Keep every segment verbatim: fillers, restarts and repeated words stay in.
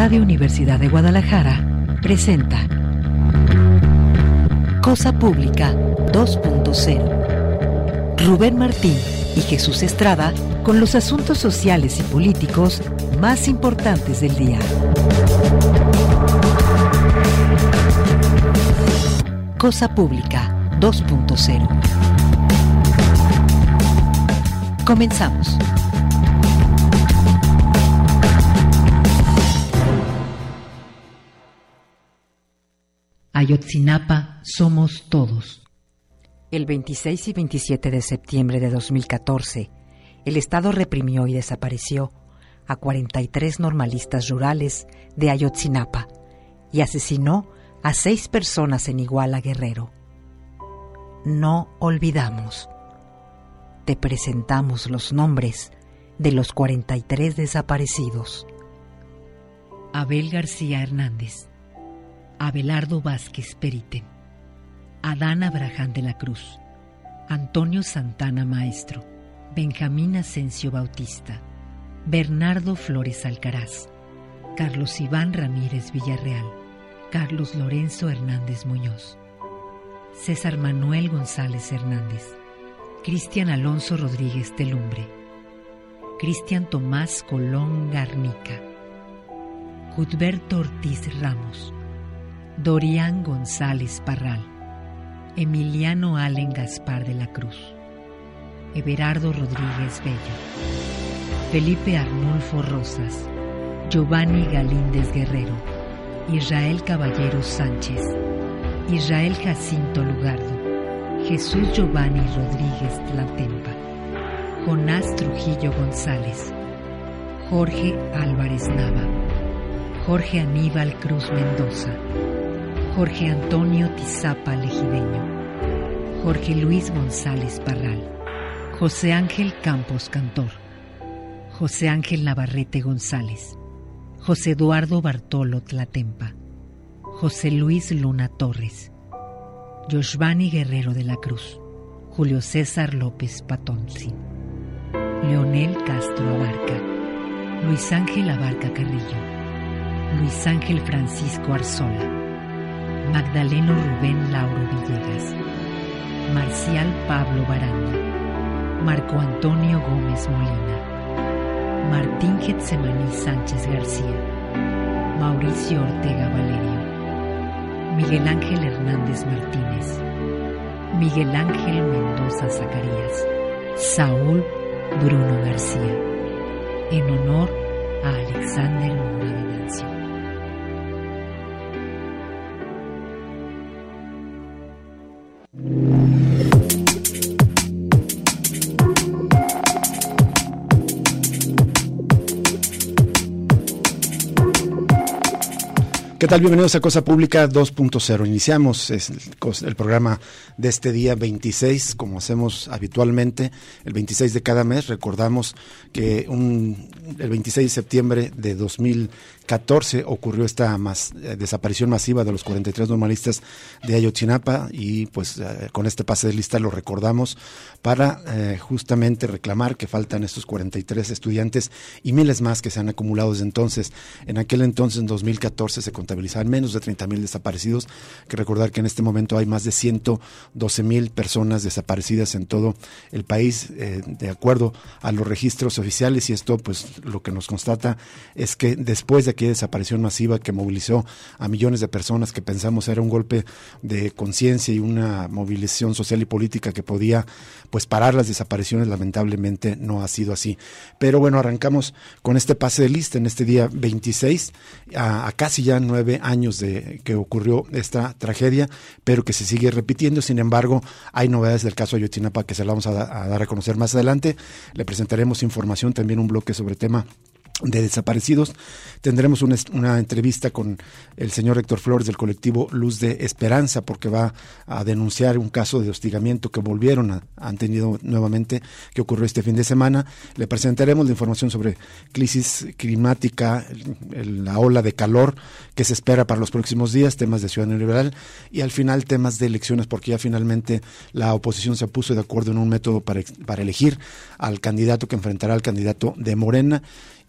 Radio Universidad de Guadalajara presenta Cosa Pública dos punto cero. Rubén Martín y Jesús Estrada con los asuntos sociales y políticos más importantes del día. Cosa Pública dos punto cero. Comenzamos. Ayotzinapa somos todos. El veintiséis y veintisiete de septiembre de dos mil catorce, el Estado reprimió y desapareció a cuarenta y tres normalistas rurales de Ayotzinapa y asesinó a seis personas en Iguala, Guerrero. No olvidamos. Te presentamos los nombres de los cuarenta y tres desaparecidos. Abel García Hernández, Abelardo Vázquez Periten, Adán Abraham de la Cruz, Antonio Santana Maestro, Benjamín Asensio Bautista, Bernardo Flores Alcaraz, Carlos Iván Ramírez Villarreal, Carlos Lorenzo Hernández Muñoz, César Manuel González Hernández, Cristian Alonso Rodríguez Telumbre, Cristian Tomás Colón Garnica, Cudberto Ortiz Ramos, Dorián González Parral, Emiliano Allen Gaspar de la Cruz, Everardo Rodríguez Bello, Felipe Arnulfo Rosas, Giovanni Galíndez Guerrero, Israel Caballero Sánchez, Israel Jacinto Lugardo, Jesús Giovanni Rodríguez Tlatempa, Jonás Trujillo González, Jorge Álvarez Nava, Jorge Aníbal Cruz Mendoza, Jorge Antonio Tizapa Legideño, Jorge Luis González Parral, José Ángel Campos Cantor, José Ángel Navarrete González, José Eduardo Bartolo Tlatempa, José Luis Luna Torres, Yoshvani Guerrero de la Cruz, Julio César López Patonzi, Leonel Castro Abarca, Luis Ángel Abarca Carrillo, Luis Ángel Francisco Arzola, Magdaleno Rubén Lauro Villegas, Marcial Pablo Baranda, Marco Antonio Gómez Molina, Martín Getsemaní Sánchez García, Mauricio Ortega Valerio, Miguel Ángel Hernández Martínez, Miguel Ángel Mendoza Zacarías, Saúl Bruno García, en honor a Alexander Mora Venancio. ¿Qué tal? Bienvenidos a Cosa Pública dos punto cero. Iniciamos el, el programa de este día veintiséis, como hacemos habitualmente, el veintiséis de cada mes. Recordamos que un, el veintiséis de septiembre de dos mil catorce ocurrió esta mas, eh, desaparición masiva de los cuarenta y tres normalistas de Ayotzinapa y pues eh, con este pase de lista lo recordamos para eh, justamente reclamar que faltan estos cuarenta y tres estudiantes y miles más que se han acumulado desde entonces. En aquel entonces, en dos mil catorce, se contabilizaban menos de treinta mil desaparecidos. Hay que recordar que en este momento hay más de ciento doce mil personas desaparecidas en todo el país, eh, de acuerdo a los registros oficiales, y esto pues lo que nos constata es que después de aquella desaparición masiva que movilizó a millones de personas, que pensamos era un golpe de conciencia y una movilización social y política que podía pues parar las desapariciones, lamentablemente no ha sido así. Pero bueno, arrancamos con este pase de lista en este día veintiséis, a, a casi ya nueve años de que ocurrió esta tragedia, pero que se sigue repitiendo. Sin embargo, hay novedades del caso Ayotzinapa que se la vamos a, da, a dar a conocer más adelante. Le presentaremos información, también un bloque sobre tema de desaparecidos. Tendremos una, una entrevista con el señor Héctor Flores del colectivo Luz de Esperanza, porque va a denunciar un caso de hostigamiento que volvieron a, han tenido nuevamente, que ocurrió este fin de semana. Le presentaremos la información sobre crisis climática, el, la ola de calor que se espera para los próximos días, temas de Ciudadanía Liberal, y al final temas de elecciones, porque ya finalmente la oposición se puso de acuerdo en un método para, para elegir al candidato que enfrentará al candidato de Morena.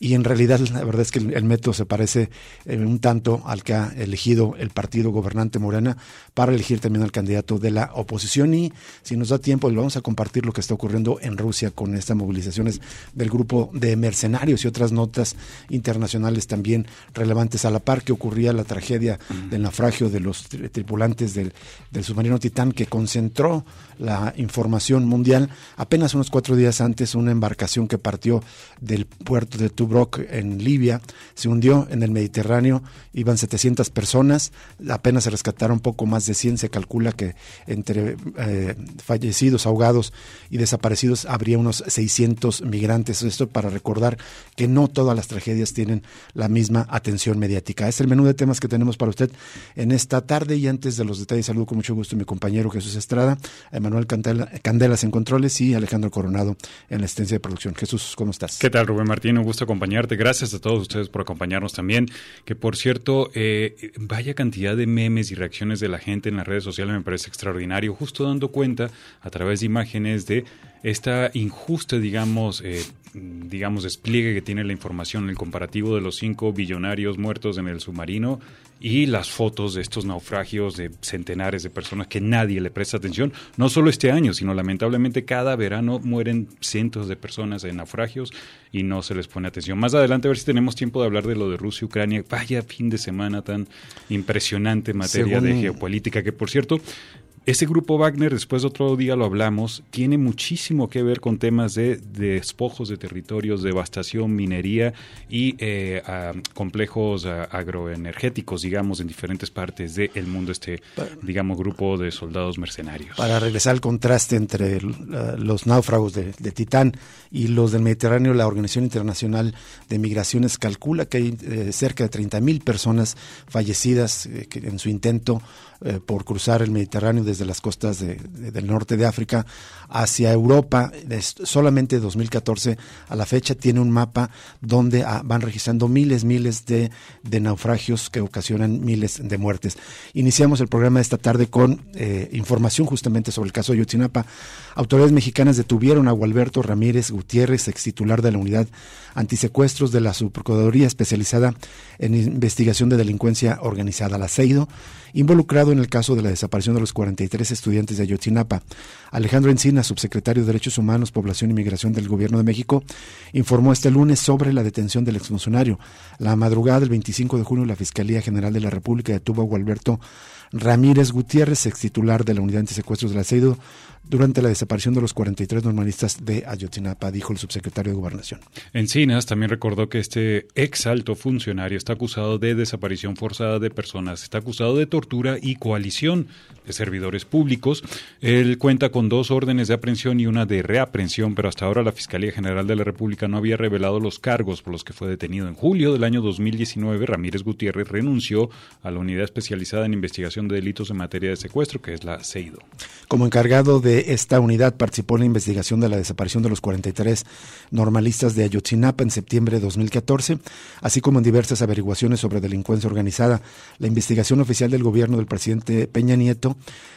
y en realidad la verdad es que el, el método se parece eh, un tanto al que ha elegido el partido gobernante Morena para elegir también al candidato de la oposición. Y si nos da tiempo, le vamos a compartir lo que está ocurriendo en Rusia con estas movilizaciones del grupo de mercenarios y otras notas internacionales también relevantes, a la par que ocurría la tragedia uh-huh. del naufragio de los tri- tripulantes del, del submarino Titán, que concentró la información mundial. Apenas unos cuatro días antes, una embarcación que partió del puerto de Tobruk en Libia se hundió en el Mediterráneo. Iban setecientas personas, apenas se rescataron poco más de cien. Se calcula que entre eh, fallecidos, ahogados y desaparecidos habría unos seiscientos migrantes. Esto para recordar que no todas las tragedias tienen la misma atención mediática. Es el menú de temas que tenemos para usted en esta tarde, y antes de los detalles saludo con mucho gusto a mi compañero Jesús Estrada, a Emanuel Candela, Candelas en controles y Alejandro Coronado en la asistencia de producción. Jesús, ¿cómo estás? ¿Qué tal, Rubén Martín? Un gusto acompañarte. Gracias a todos ustedes por acompañarnos también. Que por cierto, eh, vaya cantidad de memes y reacciones de la gente en las redes sociales, me parece extraordinario, justo dando cuenta a través de imágenes de esta injusta, digamos, eh, digamos, despliegue que tiene la información, el comparativo de los cinco billonarios muertos en el submarino y las fotos de estos naufragios de centenares de personas que nadie le presta atención, no solo este año, sino lamentablemente cada verano mueren cientos de personas en naufragios y no se les pone atención. Más adelante a ver si tenemos tiempo de hablar de lo de Rusia y Ucrania. Vaya fin de semana tan impresionante en materia Según... de geopolítica, que por cierto, ese grupo Wagner, después de otro día lo hablamos, tiene muchísimo que ver con temas de, de despojos de territorios, devastación, minería y eh, a, complejos a, agroenergéticos, digamos, en diferentes partes del mundo, este, digamos, grupo de soldados mercenarios. Para regresar al contraste entre el, uh, los náufragos de, de Titán y los del Mediterráneo, la Organización Internacional de Migraciones calcula que hay eh, cerca de treinta mil personas fallecidas eh, que en su intento eh, por cruzar el Mediterráneo desde las costas de, de, del norte de África hacia Europa. Es, solamente dos mil catorce a la fecha tiene un mapa donde ah, van registrando miles, miles de, de naufragios que ocasionan miles de muertes. Iniciamos el programa de esta tarde con eh, información justamente sobre el caso de Ayotzinapa. Autoridades mexicanas detuvieron a Gualberto Ramírez Gutiérrez, ex titular de la unidad antisecuestros de la Subprocuraduría especializada en investigación de delincuencia organizada, la CEIDO, involucrado en el caso de la desaparición de los cuarenta y tres estudiantes de Ayotzinapa. Alejandro Encina, subsecretario de Derechos Humanos, Población y Migración del Gobierno de México, informó este lunes sobre la detención del exfuncionario. La madrugada del veinticinco de junio, la Fiscalía General de la República detuvo a Gualberto Ramírez Gutiérrez, ex titular de la unidad antisecuestros de la CEIDO, durante la desaparición de los cuarenta y tres normalistas de Ayotzinapa, dijo el subsecretario de Gobernación. Encinas también recordó que este ex alto funcionario está acusado de desaparición forzada de personas, está acusado de tortura y coalición de servidores públicos. Él cuenta con dos órdenes de aprehensión y una de reaprehensión, pero hasta ahora la Fiscalía General de la República no había revelado los cargos por los que fue detenido. En julio del año dos mil diecinueve, Ramírez Gutiérrez renunció a la Unidad Especializada en Investigación de Delitos en Materia de Secuestro, que es la CEIDO. Como encargado de esta unidad, participó en la investigación de la desaparición de los cuarenta y tres normalistas de Ayotzinapa en septiembre de dos mil catorce, así como en diversas averiguaciones sobre delincuencia organizada. La investigación oficial del gobierno del presidente Peña Nieto,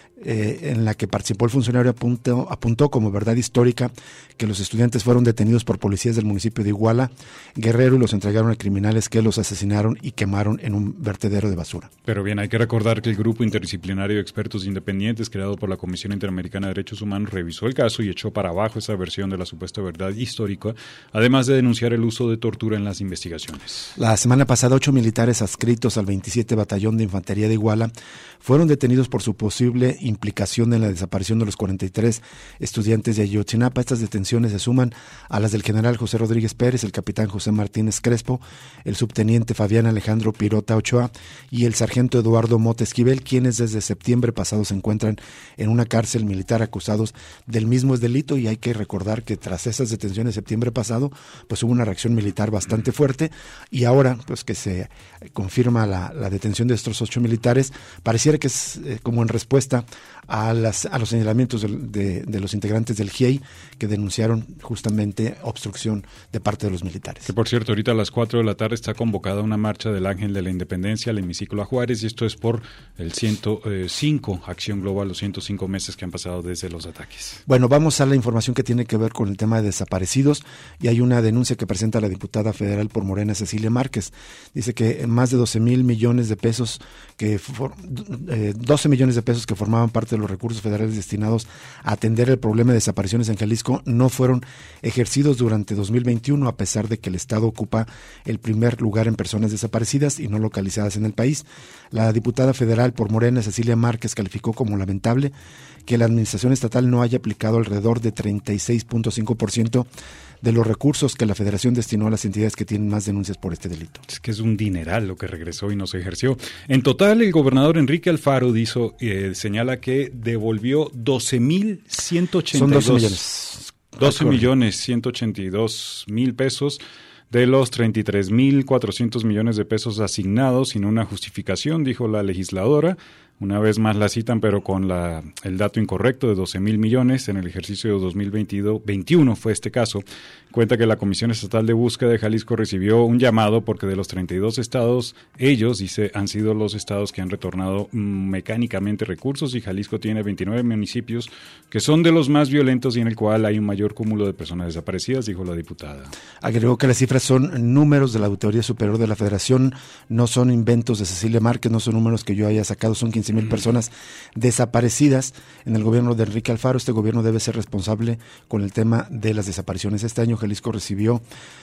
Eh, en la que participó el funcionario, apuntó, apuntó como verdad histórica que los estudiantes fueron detenidos por policías del municipio de Iguala, Guerrero, y los entregaron a criminales que los asesinaron y quemaron en un vertedero de basura. Pero bien, hay que recordar que el grupo interdisciplinario de expertos independientes creado por la Comisión Interamericana de Derechos Humanos revisó el caso y echó para abajo esa versión de la supuesta verdad histórica, además de denunciar el uso de tortura en las investigaciones. La semana pasada, ocho militares adscritos al veintisiete Batallón de Infantería de Iguala fueron detenidos por su posible implicación en la desaparición de los cuarenta y tres estudiantes de Ayotzinapa. Estas detenciones se suman a las del general José Rodríguez Pérez, el capitán José Martínez Crespo, el subteniente Fabián Alejandro Pirota Ochoa y el sargento Eduardo Mota Esquivel, quienes desde septiembre pasado se encuentran en una cárcel militar acusados del mismo delito. Y hay que recordar que tras esas detenciones de septiembre pasado, pues hubo una reacción militar bastante fuerte, y ahora pues que se confirma la, la detención de estos ocho militares, pareciera que es eh, como en respuesta a, las, a los señalamientos de, de, de los integrantes del G I E I que denunciaron justamente obstrucción de parte de los militares. Que por cierto, ahorita a las cuatro de la tarde está convocada una marcha del Ángel de la Independencia al hemiciclo a Juárez, y esto es por el ciento cinco, Acción Global, los ciento cinco meses que han pasado desde los ataques. Bueno, vamos a la información que tiene que ver con el tema de desaparecidos, y hay una denuncia que presenta la diputada federal por Morena, Cecilia Márquez. Dice que más de doce mil millones de pesos, que for, eh, doce millones de pesos que formaban parte de los recursos federales destinados a atender el problema de desapariciones en Jalisco no fueron ejercidos durante dos mil veintiuno, a pesar de que el Estado ocupa el primer lugar en personas desaparecidas y no localizadas en el país. La diputada federal por Morena, Cecilia Márquez, calificó como lamentable que la administración estatal no haya aplicado alrededor de treinta y seis punto cinco por ciento de los recursos que la Federación destinó a las entidades que tienen más denuncias por este delito. Es que es un dineral lo que regresó y no se ejerció. En total, el gobernador Enrique Alfaro dijo, eh, señala que devolvió doce mil ciento ochenta y dos. Son doce millones. doce millones ciento ochenta y dos mil pesos de los treinta y tres mil cuatrocientos millones de pesos asignados sin una justificación, dijo la legisladora. Una vez más la citan, pero con la, el dato incorrecto de doce mil millones en el ejercicio de dos mil veintiuno fue este caso. Cuenta que la Comisión Estatal de Búsqueda de Jalisco recibió un llamado porque de los treinta y dos estados, ellos, dice, han sido los estados que han retornado mm, mecánicamente recursos, y Jalisco tiene veintinueve municipios que son de los más violentos y en el cual hay un mayor cúmulo de personas desaparecidas, dijo la diputada. Agregó que las cifras son números de la Auditoría Superior de la Federación, no son inventos de Cecilia Márquez, no son números que yo haya sacado, son quince mil personas desaparecidas en el gobierno de Enrique Alfaro. Este gobierno debe ser responsable con el tema de las desapariciones. Este año Jalisco recibió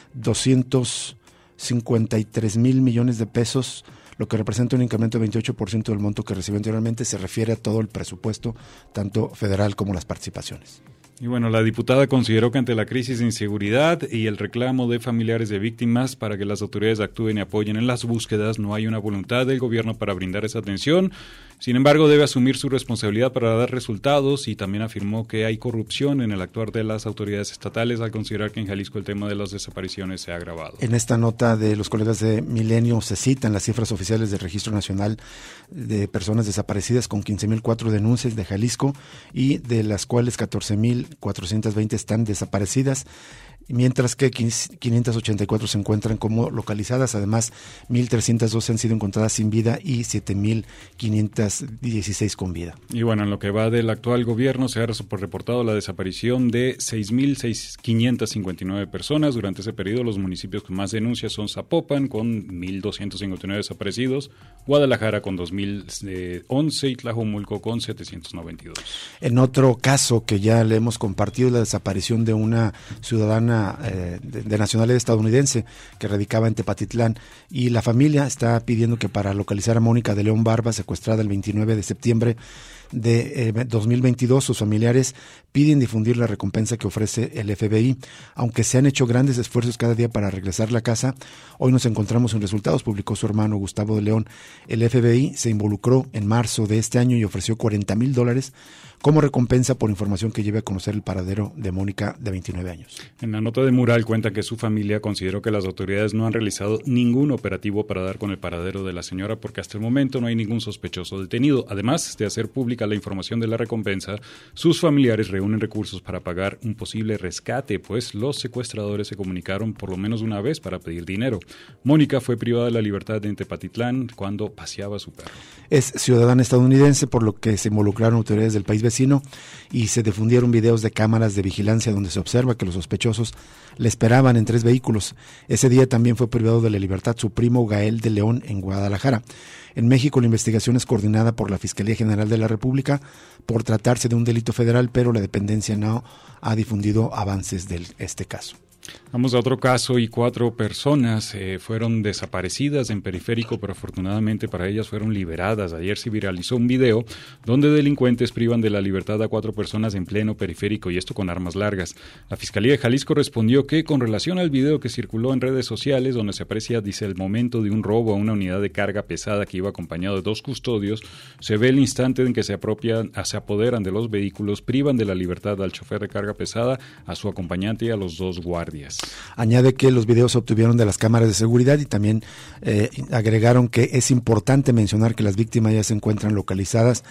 doscientos cincuenta y tres mil millones de pesos, lo que representa un incremento de veintiocho por ciento del monto que recibió anteriormente. Se refiere a todo el presupuesto, tanto federal como las participaciones. Y bueno, la diputada consideró que ante la crisis de inseguridad y el reclamo de familiares de víctimas para que las autoridades actúen y apoyen en las búsquedas, no hay una voluntad del gobierno para brindar esa atención. Sin embargo, debe asumir su responsabilidad para dar resultados, y también afirmó que hay corrupción en el actuar de las autoridades estatales al considerar que en Jalisco el tema de las desapariciones se ha agravado. En esta nota de los colegas de Milenio se citan las cifras oficiales del Registro Nacional de Personas Desaparecidas, con quince mil cuatro denuncias de Jalisco, y de las cuales catorce mil cuatrocientos veinte están desaparecidas, mientras que quinientas ochenta y cuatro se encuentran como localizadas. Además, mil trescientas doce han sido encontradas sin vida y siete mil quinientas dieciséis con vida. Y bueno, en lo que va del actual gobierno se ha reportado la desaparición de seis mil quinientas cincuenta y nueve personas. Durante ese periodo, los municipios con más denuncias son Zapopan, con mil doscientos cincuenta y nueve desaparecidos, Guadalajara con dos mil once y Tlajomulco con setecientos noventa y dos. En otro caso que ya le hemos compartido, la desaparición de una ciudadana Eh, de, de nacionalidad estadounidense que radicaba en Tepatitlán, y la familia está pidiendo que para localizar a Mónica de León Barba, secuestrada el veintinueve de septiembre de eh, dos mil veintidós, sus familiares piden difundir la recompensa que ofrece el F B I. Aunque se han hecho grandes esfuerzos cada día para regresar a la casa, hoy nos encontramos sin resultados, publicó su hermano Gustavo de León. El F B I se involucró en marzo de este año y ofreció cuarenta mil dólares como recompensa por información que lleve a conocer el paradero de Mónica, de veintinueve años. En la nota de Mural cuenta que su familia consideró que las autoridades no han realizado ningún operativo para dar con el paradero de la señora, porque hasta el momento no hay ningún sospechoso detenido. Además de hacer pública la información de la recompensa, sus familiares reúnen recursos para pagar un posible rescate, pues los secuestradores se comunicaron por lo menos una vez para pedir dinero. Mónica fue privada de la libertad en Tepatitlán cuando paseaba a su perro. Es ciudadana estadounidense, por lo que se involucraron autoridades del país vecino y se difundieron videos de cámaras de vigilancia donde se observa que los sospechosos le esperaban en tres vehículos. Ese día también fue privado de la libertad su primo Gael de León en Guadalajara. En México la investigación es coordinada por la Fiscalía General de la República por tratarse de un delito federal, pero la dependencia no ha difundido avances de este caso. Vamos a otro caso, y cuatro personas eh, fueron desaparecidas en Periférico, pero afortunadamente para ellas fueron liberadas. Ayer se viralizó un video donde delincuentes privan de la libertad a cuatro personas en pleno Periférico, y esto con armas largas. La Fiscalía de Jalisco respondió que, con relación al video que circuló en redes sociales, donde se aprecia, dice, el momento de un robo a una unidad de carga pesada que iba acompañado de dos custodios, se ve el instante en que se apropian, se apoderan de los vehículos, privan de la libertad al chofer de carga pesada, a su acompañante y a los dos guardias. Añade que los videos se obtuvieron de las cámaras de seguridad, y también eh, agregaron que es importante mencionar que las víctimas ya se encuentran localizadas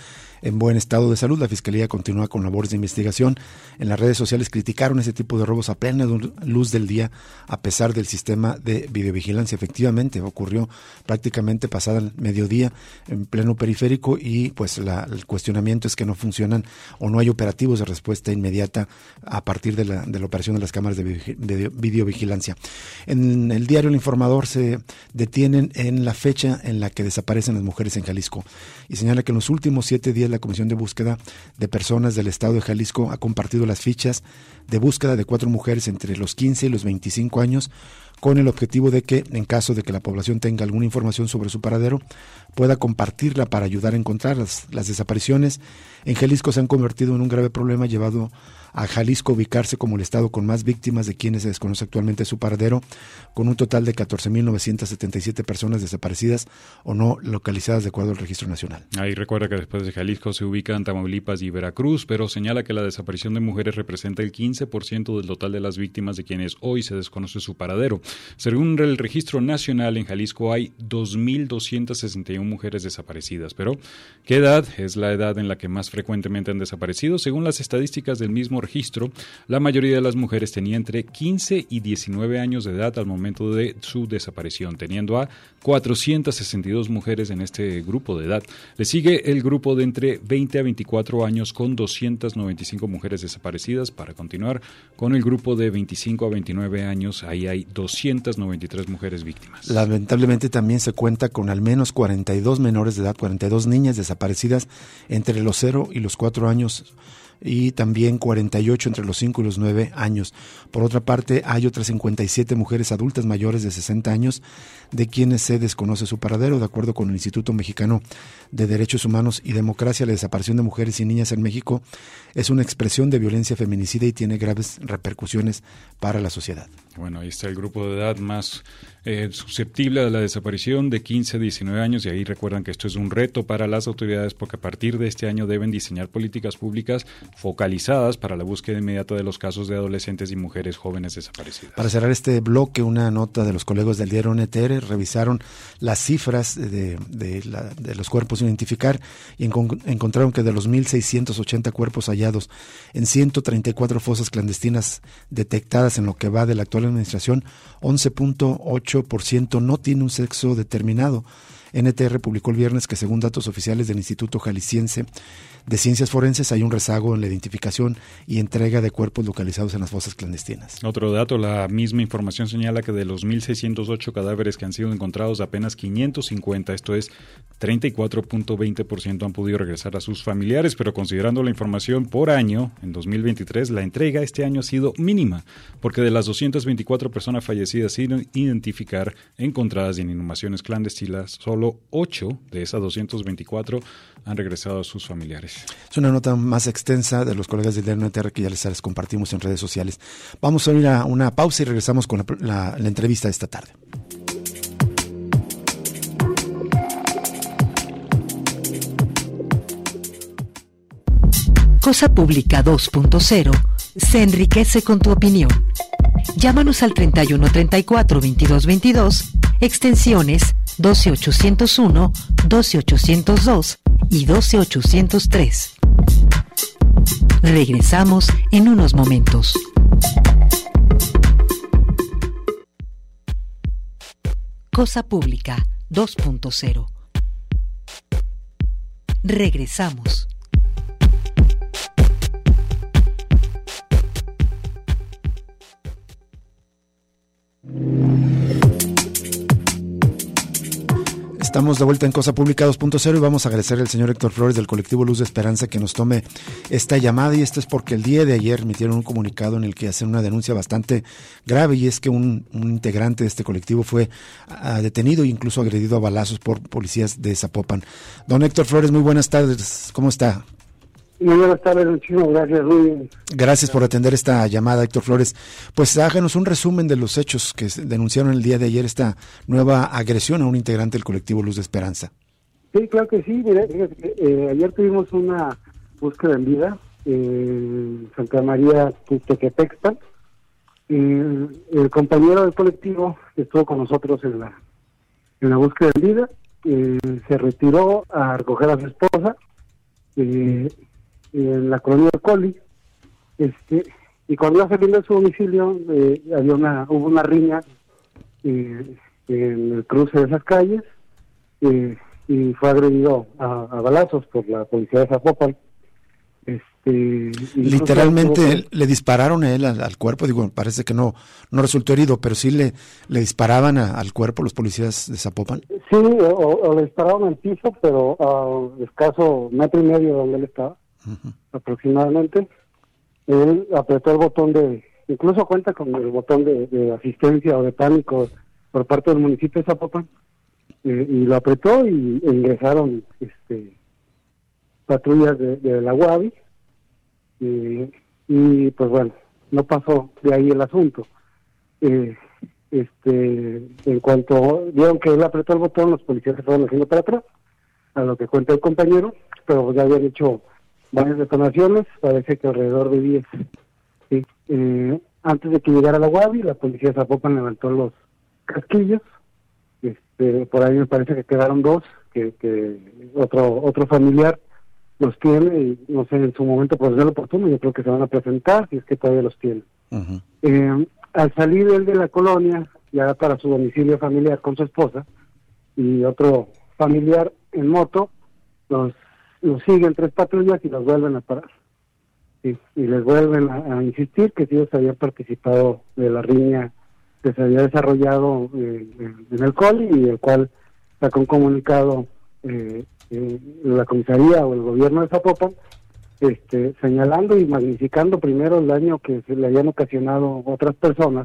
en buen estado de salud. La Fiscalía continúa con labores de investigación. En las redes sociales criticaron ese tipo de robos a plena luz del día, a pesar del sistema de videovigilancia. Efectivamente, ocurrió prácticamente pasada el mediodía en pleno periférico y pues la, el cuestionamiento es que no funcionan o no hay operativos de respuesta inmediata a partir de la, de la operación de las cámaras de, video, de videovigilancia. En el diario El Informador se detienen en la fecha en la que desaparecen las mujeres en Jalisco y señala que en los últimos siete días la Comisión de Búsqueda de Personas del Estado de Jalisco ha compartido las fichas de búsqueda de cuatro mujeres entre los quince y los veinticinco años, con el objetivo de que, en caso de que la población tenga alguna información sobre su paradero, pueda compartirla para ayudar a encontrarlas. Las desapariciones en Jalisco se han convertido en un grave problema, llevado a Jalisco a ubicarse como el estado con más víctimas de quienes se desconoce actualmente su paradero, con un total de catorce mil novecientas setenta y siete personas desaparecidas o no localizadas de acuerdo al Registro Nacional. Ahí recuerda que después de Jalisco se ubican Tamaulipas y Veracruz, pero señala que la desaparición de mujeres representa el quince por ciento del total de las víctimas de quienes hoy se desconoce su paradero. Según el Registro Nacional, en Jalisco hay dos mil doscientas sesenta y una mujeres desaparecidas, pero ¿qué edad es la edad en la que más frecuentemente han desaparecido? Según las estadísticas del mismo registro, la mayoría de las mujeres tenía entre quince y diecinueve años de edad al momento de su desaparición, teniendo a cuatrocientas sesenta y dos mujeres en este grupo de edad. Le sigue el grupo de entre veinte a veinticuatro años con doscientas noventa y cinco mujeres desaparecidas. Para continuar con el grupo de veinticinco a veintinueve años, ahí hay doscientas noventa y tres mujeres víctimas. Lamentablemente también se cuenta con al menos cuarenta y dos menores de edad, cuarenta y dos niñas desaparecidas entre los cero y los cuatro años. Y también cuarenta y ocho entre los cinco y los nueve años. Por otra parte, hay otras cincuenta y siete mujeres adultas mayores de sesenta años de quienes se desconoce su paradero. De acuerdo con el Instituto Mexicano de Derechos Humanos y Democracia, la desaparición de mujeres y niñas en México es una expresión de violencia feminicida y tiene graves repercusiones para la sociedad. Bueno, ahí está el grupo de edad más eh, susceptible a la desaparición, de quince a diecinueve años, y ahí recuerdan que esto es un reto para las autoridades porque a partir de este año deben diseñar políticas públicas focalizadas para la búsqueda inmediata de los casos de adolescentes y mujeres jóvenes desaparecidas. Para cerrar este bloque, una nota de los colegas del diario N T R revisaron las cifras de, de, la, de los cuerpos sin identificar y en, encontraron que de los mil seiscientos ochenta cuerpos hallados en ciento treinta y cuatro fosas clandestinas detectadas en lo que va de la actual administración, once punto ocho por ciento no tiene un sexo determinado. N T R publicó el viernes que, según datos oficiales del Instituto Jalisciense de Ciencias Forenses, hay un rezago en la identificación y entrega de cuerpos localizados en las fosas clandestinas. Otro dato, la misma información señala que de los mil seiscientos ocho cadáveres que han sido encontrados, apenas quinientos cincuenta, esto es treinta y cuatro punto veinte por ciento, han podido regresar a sus familiares, pero considerando la información por año, en dos mil veintitrés, la entrega este año ha sido mínima, porque de las doscientas veinticuatro personas fallecidas sin identificar, encontradas en inhumaciones clandestinas, solo ocho de esas doscientas veinticuatro han regresado a sus familiares. Es una nota más extensa de los colegas del diario N T R que ya les, les compartimos en redes sociales. Vamos a ir a una pausa y regresamos con la, la, la entrevista de esta tarde. Cosa Pública dos punto cero se enriquece con tu opinión. Llámanos al treinta y uno treinta y cuatro veintidós veintidós, extensiones doce ochocientos uno, doce ochocientos dos y doce ochocientos tres. Regresamos en unos momentos. Cosa Pública dos punto cero. Regresamos. Estamos de vuelta en Cosa Pública dos punto cero y vamos a agradecer al señor Héctor Flores del colectivo Luz de Esperanza que nos tome esta llamada, y esto es porque el día de ayer emitieron un comunicado en el que hacen una denuncia bastante grave, y es que un, un integrante de este colectivo fue uh, detenido e incluso agredido a balazos por policías de Zapopan. Don Héctor Flores, muy buenas tardes, ¿cómo está? Muy buenas tardes, muchísimas gracias, muy bien. Gracias por atender esta llamada, Héctor Flores. Pues háganos un resumen de los hechos que denunciaron el día de ayer, esta nueva agresión a un integrante del colectivo Luz de Esperanza. Sí, claro que sí. Mira, eh, ayer tuvimos una búsqueda en vida en Santa María Tequetexta. Eh, el compañero del colectivo que estuvo con nosotros en la en la búsqueda en vida eh, se retiró a recoger a su esposa. eh, en la colonia del Coli, este, y cuando iba saliendo de su domicilio, eh, había una, hubo una riña eh, en el cruce de esas calles, eh, y fue agredido a, a balazos por la policía de Zapopan. Este, literalmente le dispararon a él al, al cuerpo, digo, parece que no no resultó herido, pero sí le, le disparaban a, al cuerpo los policías de Zapopan. Sí, o, o le dispararon al piso, pero a escaso metro y medio de donde él estaba, uh-huh. aproximadamente. Él apretó el botón de, incluso cuenta con el botón de, de asistencia o de pánico por parte del municipio de Zapopan, eh, y lo apretó y e ingresaron este patrullas de, de la U A B I, eh, y pues bueno, no pasó de ahí el asunto. Eh, este en cuanto vieron que él apretó el botón, los policías se fueron haciendo para atrás, a lo que cuenta el compañero, pero ya habían hecho varias detonaciones, parece que alrededor de diez. ¿Sí? Eh, antes de que llegara la U A B I, la policía de Zapopan levantó los casquillos, este, por ahí me parece que quedaron dos, que, que otro otro familiar los tiene, y no sé, en su momento por ser oportuno, yo creo que se van a presentar, si es que todavía los tiene. Uh-huh. Eh, al salir él de la colonia, ya para su domicilio familiar con su esposa, y otro familiar en moto, los, los siguen tres patrullas y los vuelven a parar. Sí, y les vuelven a, a insistir que si ellos habían participado de la riña que se había desarrollado eh, en, en el Coli, y el cual sacó un comunicado eh, eh, la comisaría o el gobierno de Zapopan, este, señalando y magnificando primero el daño que se le habían ocasionado otras personas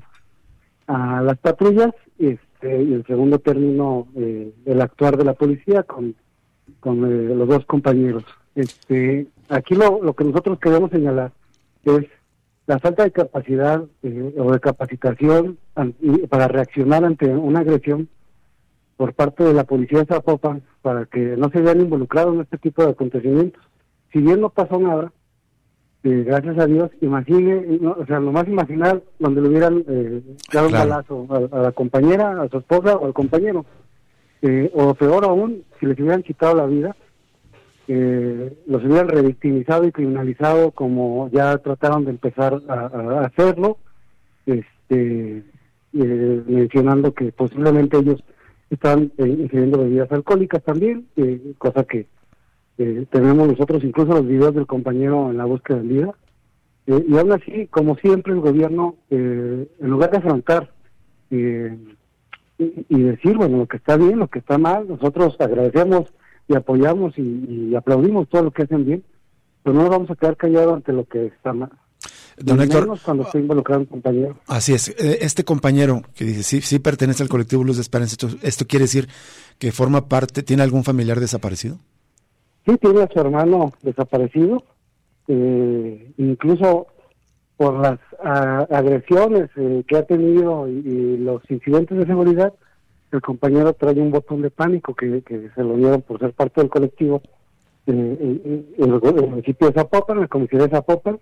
a las patrullas, este, y en segundo término eh, el actuar de la policía con, con eh, los dos compañeros. Este, aquí lo, lo que nosotros queremos señalar es la falta de capacidad eh, o de capacitación an, para reaccionar ante una agresión por parte de la policía de Zapopan, para que no se vean involucrados en este tipo de acontecimientos. Si bien no pasó nada, eh, gracias a Dios, imagine, no, o sea, lo más imaginar donde le hubieran eh, dado claro. un balazo a, a la compañera, a su esposa o al compañero, eh, o peor aún, si les hubieran quitado la vida, eh, los hubieran revictimizado y criminalizado como ya trataron de empezar a, a hacerlo, este, eh, mencionando que posiblemente ellos están eh, ingiriendo bebidas alcohólicas también, eh, cosa que eh, tenemos nosotros incluso los videos del compañero en la búsqueda de vida, eh, y aún así, como siempre, el gobierno, eh, en lugar de afrontar eh, y, y decir, bueno, lo que está bien, lo que está mal, nosotros agradecemos y apoyamos y, y aplaudimos todo lo que hacen bien, pero no nos vamos a quedar callados ante lo que está mal. Don Héctor, cuando estoy involucrado un compañero. Así es, este compañero que dice sí, sí pertenece al colectivo Luz de Esperanza, esto, esto quiere decir que forma parte, ¿tiene algún familiar desaparecido? Sí, tiene a su hermano desaparecido, eh, incluso por las a, agresiones eh, que ha tenido y, y los incidentes de seguridad, el compañero trae un botón de pánico que, que se lo dieron por ser parte del colectivo, eh, eh, el, el municipio de Zapopan, la comisaría de Zapopan.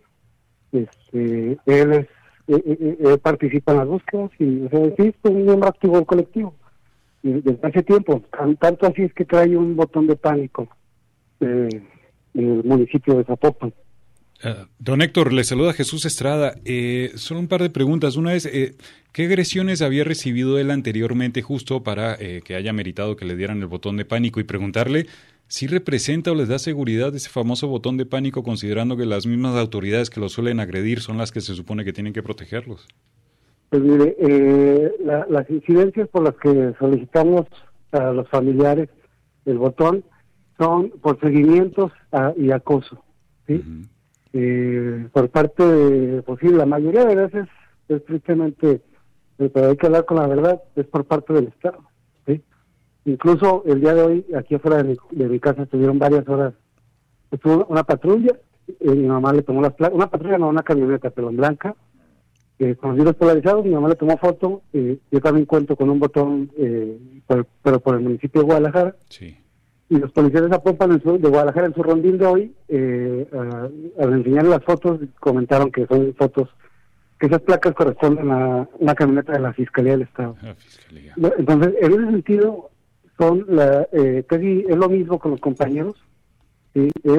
Este, él es eh, eh, él participa en las búsquedas y o sea, sí, es un miembro activo del colectivo y desde hace tiempo, tan, tanto así es que trae un botón de pánico eh, en el municipio de Zapopan. Uh, don Héctor, le saluda Jesús Estrada. Eh, solo un par de preguntas. Una es, eh, ¿qué agresiones había recibido él anteriormente justo para eh, que haya meritado que le dieran el botón de pánico? Y preguntarle si representa o les da seguridad ese famoso botón de pánico, considerando que las mismas autoridades que lo suelen agredir son las que se supone que tienen que protegerlos. Pues mire, eh, la, las incidencias por las que solicitamos a los familiares el botón son por seguimientos a, y acoso, ¿sí? Uh-huh. Eh, por parte de, pues sí, la mayoría de veces es tristemente, eh, pero hay que hablar con la verdad, es por parte del Estado, ¿sí? Incluso el día de hoy, aquí afuera de mi, de mi casa, estuvieron varias horas, estuvo una patrulla, eh, mi mamá le tomó las placas, una patrulla no, una camioneta pelón blanca, eh, con los vidrios polarizados, mi mamá le tomó foto, eh, yo también cuento con un botón, eh, por, pero por el municipio de Guadalajara, sí. Y los policías de Zapopan en su, de Guadalajara en su rondín de hoy, eh, uh, al enseñar las fotos, comentaron que son fotos, que esas placas corresponden a una camioneta de la Fiscalía del Estado. La Fiscalía. Entonces, en ese sentido, son la, eh, casi es lo mismo con los compañeros, ¿sí? Es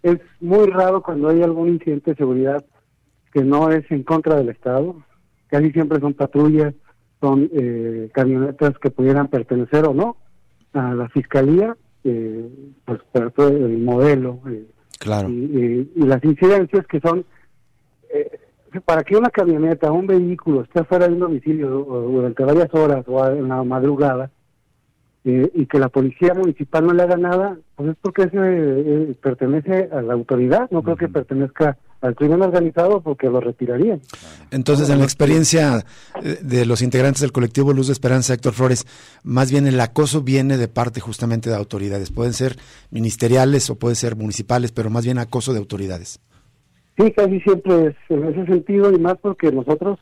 es muy raro cuando hay algún incidente de seguridad que no es en contra del Estado. Casi siempre son patrullas, son eh, camionetas que pudieran pertenecer o no a la Fiscalía, eh, pues por el modelo. Eh, claro. Y, y, y las incidencias que son, eh, para que una camioneta, un vehículo esté fuera de un domicilio durante varias horas o en la madrugada, eh, y que la policía municipal no le haga nada, pues es porque ese eh, pertenece a la autoridad, no creo que pertenezca al crimen organizado, porque lo retirarían. Entonces, en la experiencia de los integrantes del colectivo Luz de Esperanza, Héctor Flores, más bien el acoso viene de parte justamente de autoridades. Pueden ser ministeriales o pueden ser municipales, pero más bien acoso de autoridades. Sí, casi siempre es en ese sentido, y más porque nosotros,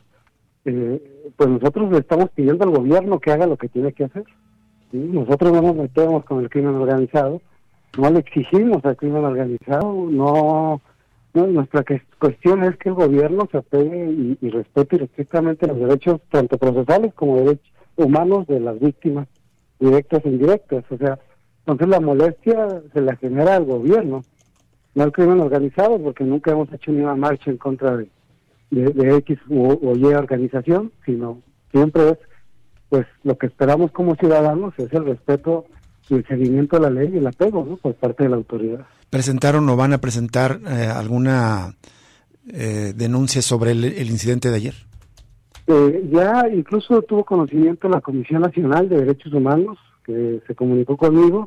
eh, pues nosotros le estamos pidiendo al gobierno que haga lo que tiene que hacer. ¿Sí? Nosotros no nos metemos con el crimen organizado, no le exigimos al crimen organizado, no... No, nuestra que, cuestión es que el gobierno se apegue y, y respete estrictamente los derechos tanto procesales como derechos humanos de las víctimas, directas e indirectas. O sea, entonces la molestia se la genera al gobierno, no al crimen organizado, porque nunca hemos hecho ni una marcha en contra de, de, de X o, o Y organización, sino siempre es, pues lo que esperamos como ciudadanos es el respeto y el seguimiento de la ley y el apego, ¿no?, por parte de la autoridad. ¿Presentaron o van a presentar eh, alguna eh, denuncia sobre el, el incidente de ayer? Eh, ya incluso tuvo conocimiento la Comisión Nacional de Derechos Humanos, que se comunicó conmigo,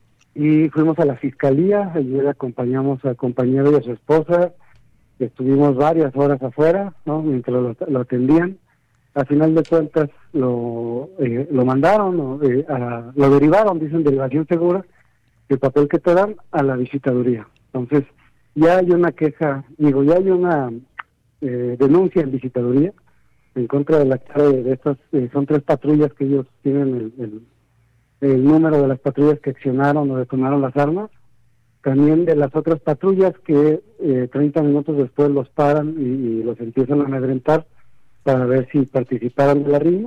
y fuimos a la Fiscalía. Ayer acompañamos al compañero y a su esposa, estuvimos varias horas afuera, ¿no?, mientras lo, lo atendían. A final de cuentas lo eh, lo mandaron, ¿no?, eh, a, lo derivaron, dicen derivación segura, el papel que te dan a la visitaduría. Entonces, ya hay una queja, digo, ya hay una eh, denuncia en visitaduría en contra de la de, de estas, eh, son tres patrullas que ellos tienen el, el, el número de las patrullas que accionaron o detonaron las armas, también de las otras patrullas que eh, treinta minutos después los paran y, y los empiezan a amedrentar para ver si participaran de la riña.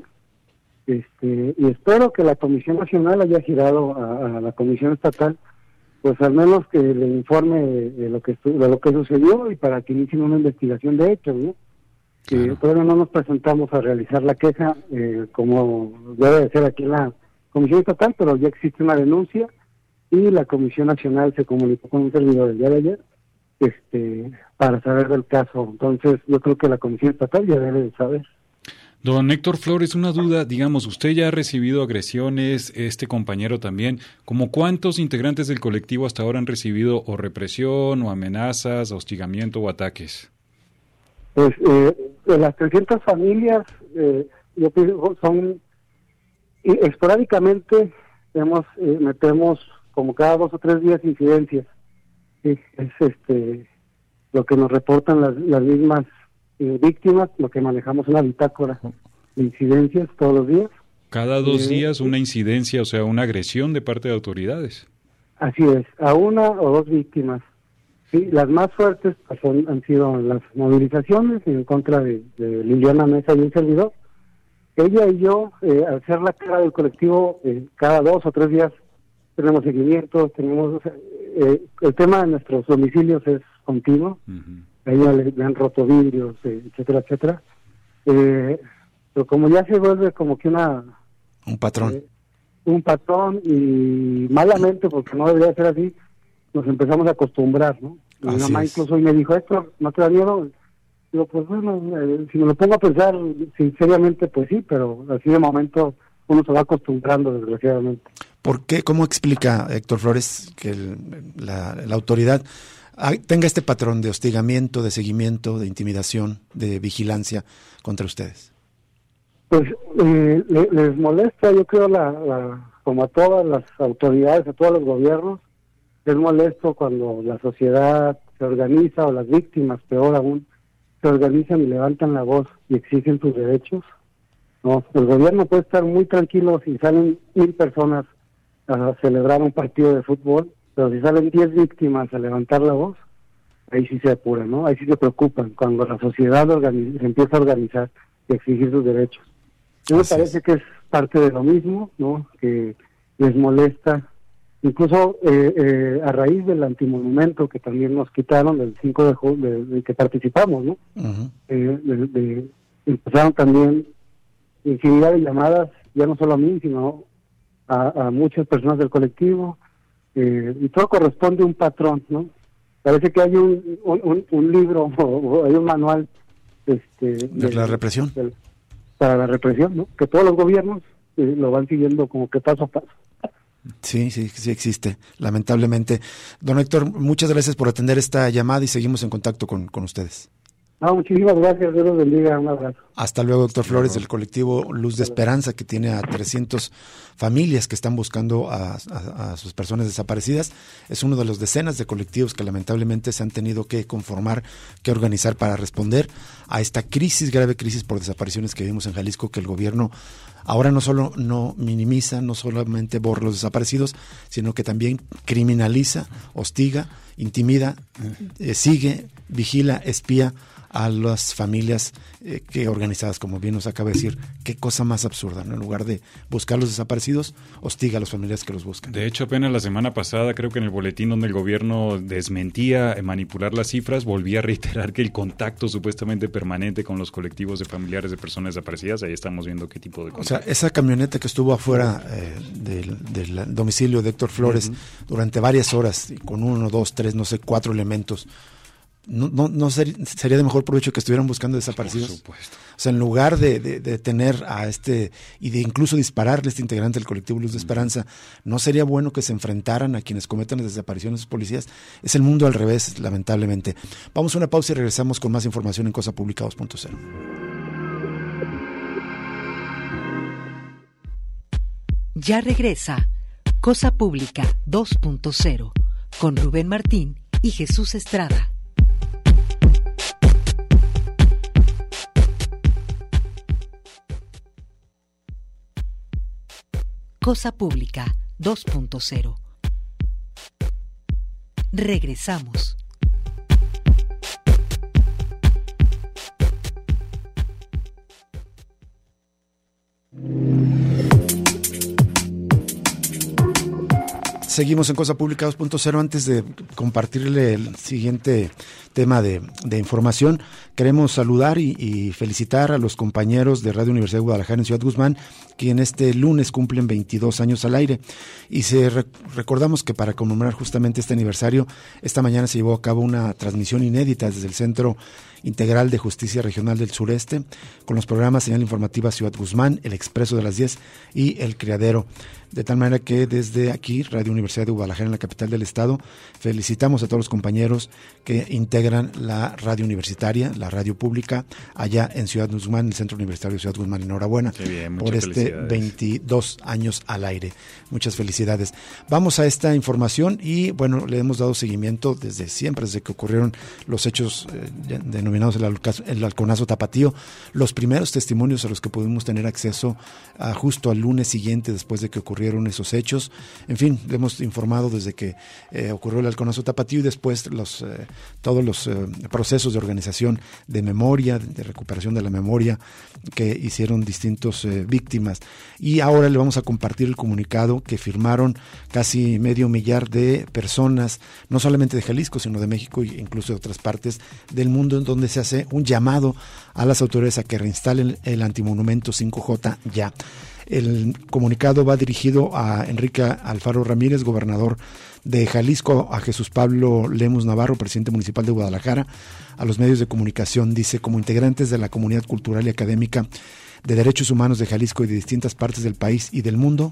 Este, y espero que la Comisión Nacional haya girado a, a la Comisión Estatal, pues al menos que le informe de, de lo que de lo que sucedió y para que inicien una investigación de hechos, ¿no? Que claro. Todavía no nos presentamos a realizar la queja eh, como debe de ser aquí en la Comisión Estatal, pero ya existe una denuncia y la Comisión Nacional se comunicó con un servidor el día de ayer este, para saber del caso. Entonces yo creo que la Comisión Estatal ya debe de saber. Don Héctor Flores, una duda, digamos, usted ya ha recibido agresiones, este compañero también, ¿cómo cuántos integrantes del colectivo hasta ahora han recibido o represión, o amenazas, hostigamiento o ataques? Pues eh, de las trescientas familias, eh, yo pienso, son, y esporádicamente hemos, eh, metemos como cada dos o tres días incidencias, sí, es este lo que nos reportan las, las mismas Eh, víctimas, lo que manejamos una bitácora de incidencias todos los días. Cada dos eh, días una incidencia, o sea, una agresión de parte de autoridades. Así es, a una o dos víctimas. Sí, las más fuertes pues, son, han sido las movilizaciones en contra de, de Liliana Mesa y un servidor. Ella y yo, eh, al ser la cara del colectivo, eh, cada dos o tres días tenemos seguimientos, tenemos eh, el tema de nuestros domicilios es continuo. Uh-huh. A ella le, le han roto vidrios, eh, etcétera, etcétera. Eh, pero como ya se vuelve como que una... Un patrón. Eh, un patrón y malamente, porque no debería ser así, nos empezamos a acostumbrar, ¿no? Mi así mamá es. Incluso hoy me dijo, esto ¿no te da miedo? Digo, pues bueno, eh, si me lo pongo a pensar sinceramente, pues sí, pero así de momento uno se va acostumbrando, desgraciadamente. ¿Por qué? ¿Cómo explica Héctor Flores que el, la, la autoridad tenga este patrón de hostigamiento, de seguimiento, de intimidación, de vigilancia contra ustedes? Pues eh, le, les molesta, yo creo, la, la, como a todas las autoridades, a todos los gobiernos, es molesto cuando la sociedad se organiza, o las víctimas, peor aún, se organizan y levantan la voz y exigen sus derechos. No, el gobierno puede estar muy tranquilo si salen mil personas a celebrar un partido de fútbol, pero si salen diez víctimas a levantar la voz, ahí sí se apuran, ¿no? Ahí sí se preocupan, cuando la sociedad organiza, se empieza a organizar y a exigir sus derechos. A mí me parece que es parte de lo mismo, ¿no? Que les molesta Incluso eh, eh, a raíz del antimonumento que también nos quitaron del cinco de julio, de, de que participamos, ¿no? Uh-huh. eh, de, de, empezaron también infinidad de llamadas, ya no solo a mí, sino a, a muchas personas del colectivo, eh, y todo corresponde a un patrón, ¿no? Parece que hay un, un, un libro o, o hay un manual este, de, de la represión. De, para la represión, ¿no? Que todos los gobiernos eh, lo van siguiendo como que paso a paso. Sí, sí, sí existe, lamentablemente. Don Héctor, muchas gracias por atender esta llamada y seguimos en contacto con, con ustedes. No, muchísimas gracias, Dios los bendiga, un abrazo. Hasta luego, doctor Flores, del colectivo Luz de Esperanza, que tiene a trescientas familias que están buscando a, a, a sus personas desaparecidas. Es uno de los decenas de colectivos que lamentablemente se han tenido que conformar, que organizar para responder a esta crisis, grave crisis por desapariciones que vivimos en Jalisco, que el gobierno ahora no solo no minimiza, no solamente borra los desaparecidos, sino que también criminaliza, hostiga, intimida, eh, sigue, vigila, espía a las familias eh, que organizadas, como bien nos acaba de decir. Qué cosa más absurda, ¿no? En lugar de buscar los desaparecidos, hostiga a las familias que los buscan. De hecho, apenas la semana pasada, creo que en el boletín donde el gobierno desmentía eh, manipular las cifras, volvía a reiterar que el contacto supuestamente permanente con los colectivos de familiares de personas desaparecidas, ahí estamos viendo qué tipo de contacto. O sea, esa camioneta que estuvo afuera eh, del, del domicilio de Héctor Flores uh-huh. durante varias horas, con uno, dos, tres, no sé, cuatro elementos, No, no, no ser, sería de mejor provecho que estuvieran buscando desaparecidos. Por supuesto. O sea, en lugar de, de, de tener a este y de incluso dispararle a este integrante del colectivo Luz de Esperanza, ¿no sería bueno que se enfrentaran a quienes cometan las desapariciones de los policías? Es el mundo al revés, lamentablemente. Vamos a una pausa y regresamos con más información en Cosa Pública dos punto cero. Ya regresa Cosa Pública dos punto cero con Rubén Martín y Jesús Estrada. Cosa Pública dos punto cero. Regresamos. Seguimos en Cosa Pública dos punto cero. Antes de compartirle el siguiente tema de, de información, queremos saludar y, y felicitar a los compañeros de Radio Universidad de Guadalajara en Ciudad Guzmán, que en este lunes cumplen veintidós años al aire. Y se re- recordamos que para conmemorar justamente este aniversario, esta mañana se llevó a cabo una transmisión inédita desde el Centro Integral de Justicia Regional del Sureste, con los programas Señal Informativa Ciudad Guzmán, El Expreso de las diez y El Criadero. De tal manera que desde aquí, Radio Universidad de Guadalajara, en la capital del estado, felicitamos a todos los compañeros que integran la radio universitaria, la radio pública, allá en Ciudad Guzmán, el Centro Universitario de Ciudad Guzmán. Enhorabuena bien, por este veintidós años al aire. Muchas felicidades. Vamos a esta información y, bueno, le hemos dado seguimiento desde siempre, desde que ocurrieron los hechos eh, denominados el, alcazo, el halconazo tapatío, los primeros testimonios a los que pudimos tener acceso a, justo al lunes siguiente después de que ocurrieron esos hechos. En fin, le hemos informado desde que eh, ocurrió el halconazo tapatío y después los eh, todos los eh, procesos de organización de memoria, de recuperación de la memoria que hicieron distintos eh, víctimas. Y ahora le vamos a compartir el comunicado que firmaron casi medio millar de personas, no solamente de Jalisco, sino de México e incluso de otras partes del mundo, en donde se hace un llamado a las autoridades a que reinstalen el antimonumento cinco J ya. El comunicado va dirigido a Enrique Alfaro Ramírez, gobernador de Jalisco, a Jesús Pablo Lemus Navarro, presidente municipal de Guadalajara, a los medios de comunicación. Dice: como integrantes de la comunidad cultural y académica de derechos humanos de Jalisco y de distintas partes del país y del mundo,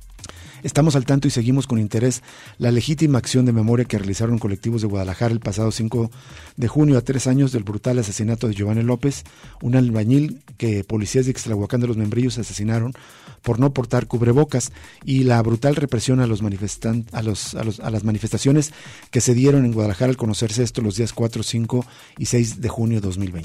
estamos al tanto y seguimos con interés la legítima acción de memoria que realizaron colectivos de Guadalajara el pasado cinco de junio, a tres años del brutal asesinato de Giovanni López, un albañil que policías de Ixtlahuacán de los Membrillos asesinaron por no portar cubrebocas, y la brutal represión a los manifestan- a los, a los a las manifestaciones que se dieron en Guadalajara al conocerse esto los días cuatro, cinco y seis de junio de dos mil veinte.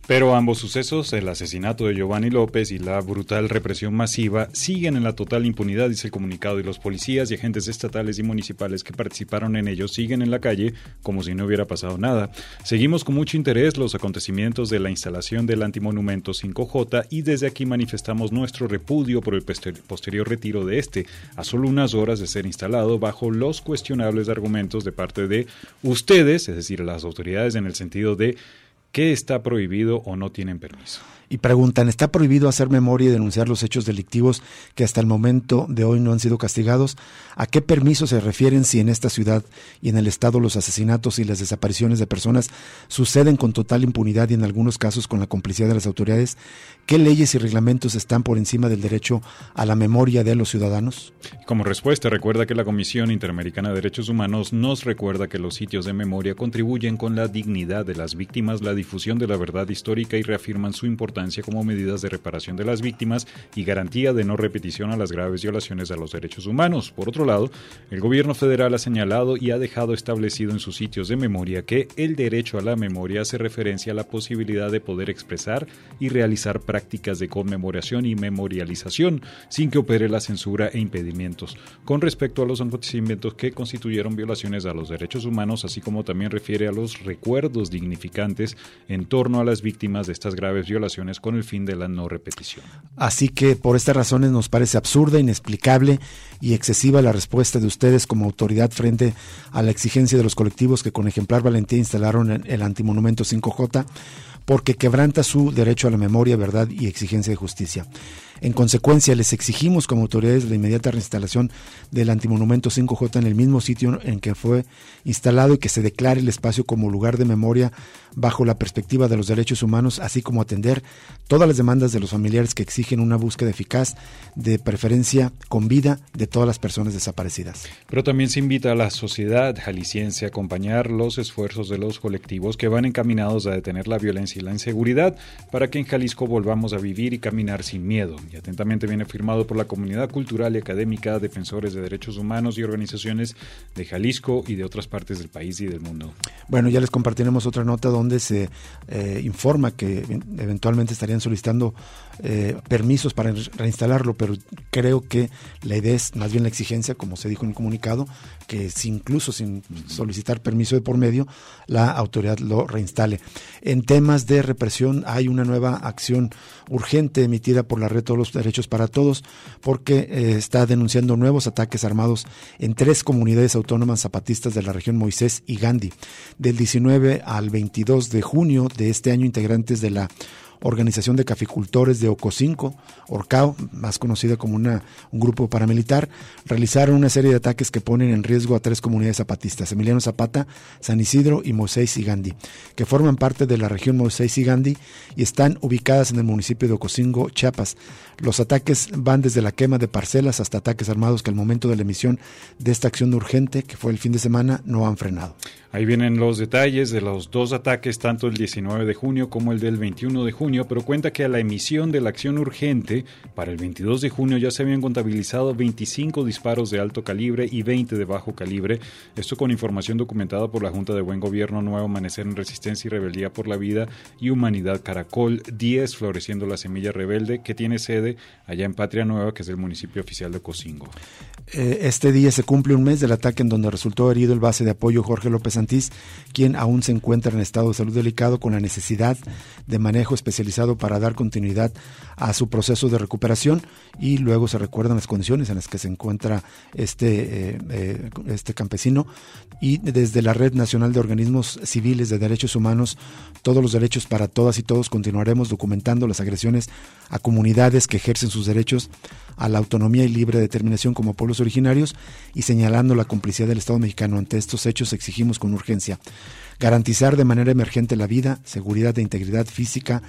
Pero ambos sucesos, el asesinato de Giovanni López y la brutal represión masiva, siguen en la total impunidad, dice el comunicado, y los policías y agentes estatales y municipales que participaron en ello siguen en la calle como si no hubiera pasado nada. Seguimos con mucho interés los acontecimientos de la instalación del antimonumento cinco J y desde aquí manifestamos nuestro repudio por el posterior retiro de este, a solo unas horas de ser instalado bajo los cuestionables argumentos de parte de ustedes, es decir, las autoridades, en el sentido de que está prohibido o no tienen permiso. Y preguntan, ¿está prohibido hacer memoria y denunciar los hechos delictivos que hasta el momento de hoy no han sido castigados? ¿A qué permiso se refieren si en esta ciudad y en el estado los asesinatos y las desapariciones de personas suceden con total impunidad y en algunos casos con la complicidad de las autoridades? ¿Qué leyes y reglamentos están por encima del derecho a la memoria de los ciudadanos? Como respuesta, recuerda que la Comisión Interamericana de Derechos Humanos nos recuerda que los sitios de memoria contribuyen con la dignidad de las víctimas, la difusión de la verdad histórica y reafirman su importancia como medidas de reparación de las víctimas y garantía de no repetición a las graves violaciones a los derechos humanos. Por otro lado, el gobierno federal ha señalado y ha dejado establecido en sus sitios de memoria que el derecho a la memoria hace referencia a la posibilidad de poder expresar y realizar prácticas de conmemoración y memorialización sin que opere la censura e impedimentos. Con respecto a los acontecimientos que constituyeron violaciones a los derechos humanos, así como también refiere a los recuerdos dignificantes en torno a las víctimas de estas graves violaciones con el fin de la no repetición. Así que por estas razones nos parece absurda, inexplicable y excesiva la respuesta de ustedes como autoridad frente a la exigencia de los colectivos que con ejemplar valentía instalaron el antimonumento cinco J, porque quebranta su derecho a la memoria, verdad y exigencia de justicia. En consecuencia, les exigimos como autoridades la inmediata reinstalación del antimonumento cinco J en el mismo sitio en que fue instalado y que se declare el espacio como lugar de memoria bajo la perspectiva de los derechos humanos, así como atender todas las demandas de los familiares que exigen una búsqueda eficaz, de preferencia con vida, de todas las personas desaparecidas. Pero también se invita a la sociedad jalisciense a acompañar los esfuerzos de los colectivos que van encaminados a detener la violencia y la inseguridad para que en Jalisco volvamos a vivir y caminar sin miedo. Y atentamente viene firmado por la comunidad cultural y académica, defensores de derechos humanos y organizaciones de Jalisco y de otras partes del país y del mundo. Bueno, ya les compartiremos otra nota donde se eh, informa que eventualmente estarían solicitando eh, permisos para reinstalarlo, pero creo que la idea es más bien la exigencia, como se dijo en el comunicado, que si incluso sin solicitar permiso de por medio, la autoridad lo reinstale. En temas de represión hay una nueva acción urgente emitida por la Red Todos los Derechos para Todos, porque eh, está denunciando nuevos ataques armados en tres comunidades autónomas zapatistas de la región Moisés y Gandhi. Del diecinueve al veintidós de junio de este año, integrantes de la Organización de Caficultores de Ocosinco, Orcao, más conocida como una, un grupo paramilitar, realizaron una serie de ataques que ponen en riesgo a tres comunidades zapatistas, Emiliano Zapata, San Isidro y Moisés y Gandhi, que forman parte de la región Moisés y Gandhi y están ubicadas en el municipio de Ocosingo, Chiapas. Los ataques van desde la quema de parcelas hasta ataques armados que al momento de la emisión de esta acción urgente, que fue el fin de semana, no han frenado. Ahí vienen los detalles de los dos ataques, tanto el diecinueve de junio como el del veintiuno de junio, pero cuenta que a la emisión de la acción urgente, para el veintidós de junio ya se habían contabilizado veinticinco disparos de alto calibre y veinte de bajo calibre, esto con información documentada por la Junta de Buen Gobierno, Nuevo Amanecer en Resistencia y Rebeldía por la Vida y Humanidad Caracol diez, Floreciendo la Semilla Rebelde, que tiene sede allá en Patria Nueva, que es el municipio oficial de Ocosingo. Eh, este día se cumple un mes del ataque en donde resultó herido el base de apoyo Jorge López Santís, quien aún se encuentra en estado de salud delicado con la necesidad de manejo especializado para dar continuidad a su proceso de recuperación, y luego se recuerdan las condiciones en las que se encuentra este, eh, eh, este campesino, y desde la Red Nacional de Organismos Civiles de Derechos Humanos, Todos los Derechos para Todas y Todos, continuaremos documentando las agresiones a comunidades que ejercen sus derechos a la autonomía y libre determinación como pueblos originarios y señalando la complicidad del Estado mexicano. Ante estos hechos exigimos con urgencia garantizar de manera emergente la vida, seguridad e integridad física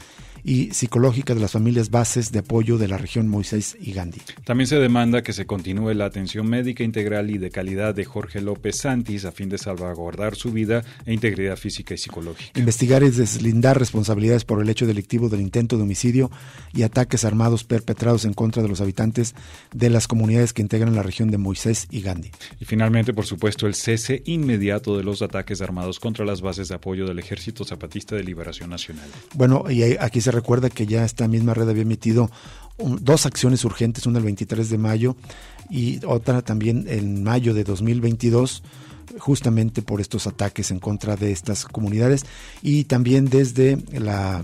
y psicológica de las familias bases de apoyo de la región Moisés y Gandhi. También se demanda que se continúe la atención médica integral y de calidad de Jorge López Santis a fin de salvaguardar su vida e integridad física y psicológica. Investigar y deslindar responsabilidades por el hecho delictivo del intento de homicidio y ataques armados perpetrados en contra de los habitantes de las comunidades que integran la región de Moisés y Gandhi. Y finalmente, por supuesto, el cese inmediato de los ataques armados contra las bases de apoyo del Ejército Zapatista de Liberación Nacional. Bueno, y aquí se recuerda que ya esta misma red había emitido un, dos acciones urgentes, una el veintitrés de mayo y otra también en mayo de dos mil veintidós, justamente por estos ataques en contra de estas comunidades, y también desde la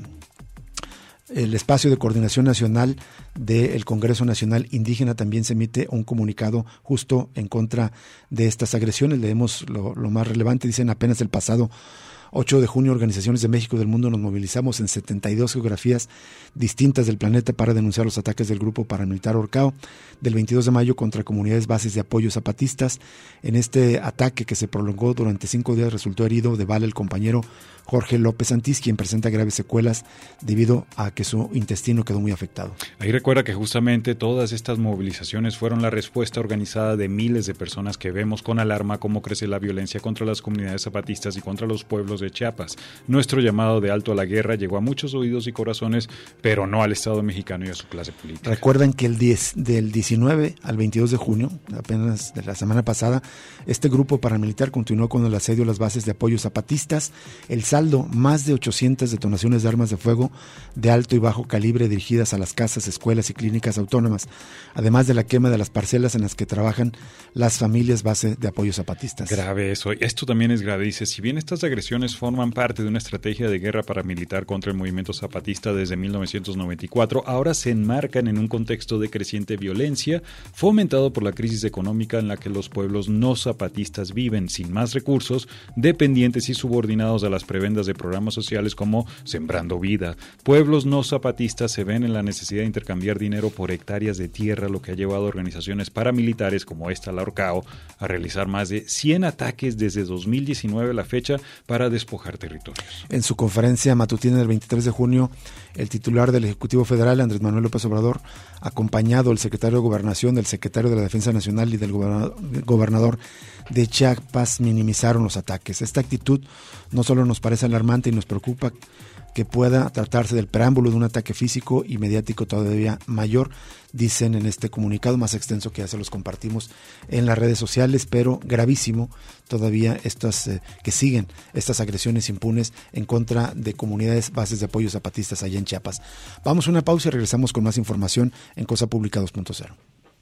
el espacio de coordinación nacional del Congreso Nacional Indígena también se emite un comunicado justo en contra de estas agresiones. Leemos lo, lo más relevante. Dicen: apenas el pasado ocho de junio, organizaciones de México y del mundo nos movilizamos en setenta y dos geografías distintas del planeta para denunciar los ataques del grupo paramilitar Orcao del veintidós de mayo contra comunidades bases de apoyo zapatistas. En este ataque, que se prolongó durante cinco días, resultó herido de bala el compañero Jorge López Santis, quien presenta graves secuelas debido a que su intestino quedó muy afectado. Ahí recuerda que justamente todas estas movilizaciones fueron la respuesta organizada de miles de personas que vemos con alarma cómo crece la violencia contra las comunidades zapatistas y contra los pueblos de Chiapas. Nuestro llamado de alto a la guerra llegó a muchos oídos y corazones, pero no al Estado mexicano y a su clase política. Recuerden que el diez, del diecinueve al veintidós de junio, apenas de la semana pasada, este grupo paramilitar continuó con el asedio a las bases de apoyo zapatistas. El saldo: más de ochocientas detonaciones de armas de fuego de alto y bajo calibre dirigidas a las casas, escuelas y clínicas autónomas, además de la quema de las parcelas en las que trabajan las familias base de apoyo zapatistas. Grave eso. Esto también es grave. Dice: si bien estas agresiones forman parte de una estrategia de guerra paramilitar contra el movimiento zapatista desde mil novecientos noventa y cuatro, ahora se enmarcan en un contexto de creciente violencia fomentado por la crisis económica en la que los pueblos no zapatistas viven sin más recursos, dependientes y subordinados a las prebendas de programas sociales como Sembrando Vida. Pueblos no zapatistas se ven en la necesidad de intercambiar dinero por hectáreas de tierra, lo que ha llevado a organizaciones paramilitares como esta, la Orcao, a realizar más de cien ataques desde dos mil diecinueve a la fecha para despojar territorios. En su conferencia matutina del veintitrés de junio, el titular del Ejecutivo Federal, Andrés Manuel López Obrador, acompañado del secretario de Gobernación, del secretario de la Defensa Nacional y del gobernador de Chiapas, minimizaron los ataques. Esta actitud no solo nos parece alarmante y nos preocupa que pueda tratarse del preámbulo de un ataque físico y mediático todavía mayor, dicen en este comunicado más extenso que ya se los compartimos en las redes sociales, pero gravísimo todavía estas eh, que siguen estas agresiones impunes en contra de comunidades bases de apoyo zapatistas allá en Chiapas. Vamos a una pausa y regresamos con más información en Cosa Pública dos punto cero.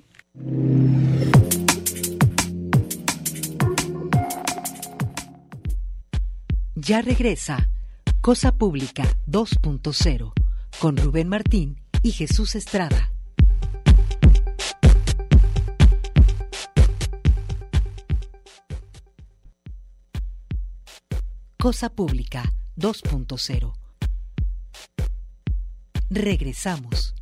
Ya regresa Cosa Pública dos punto cero con Rubén Martín y Jesús Estrada. Cosa Pública dos punto cero. Regresamos.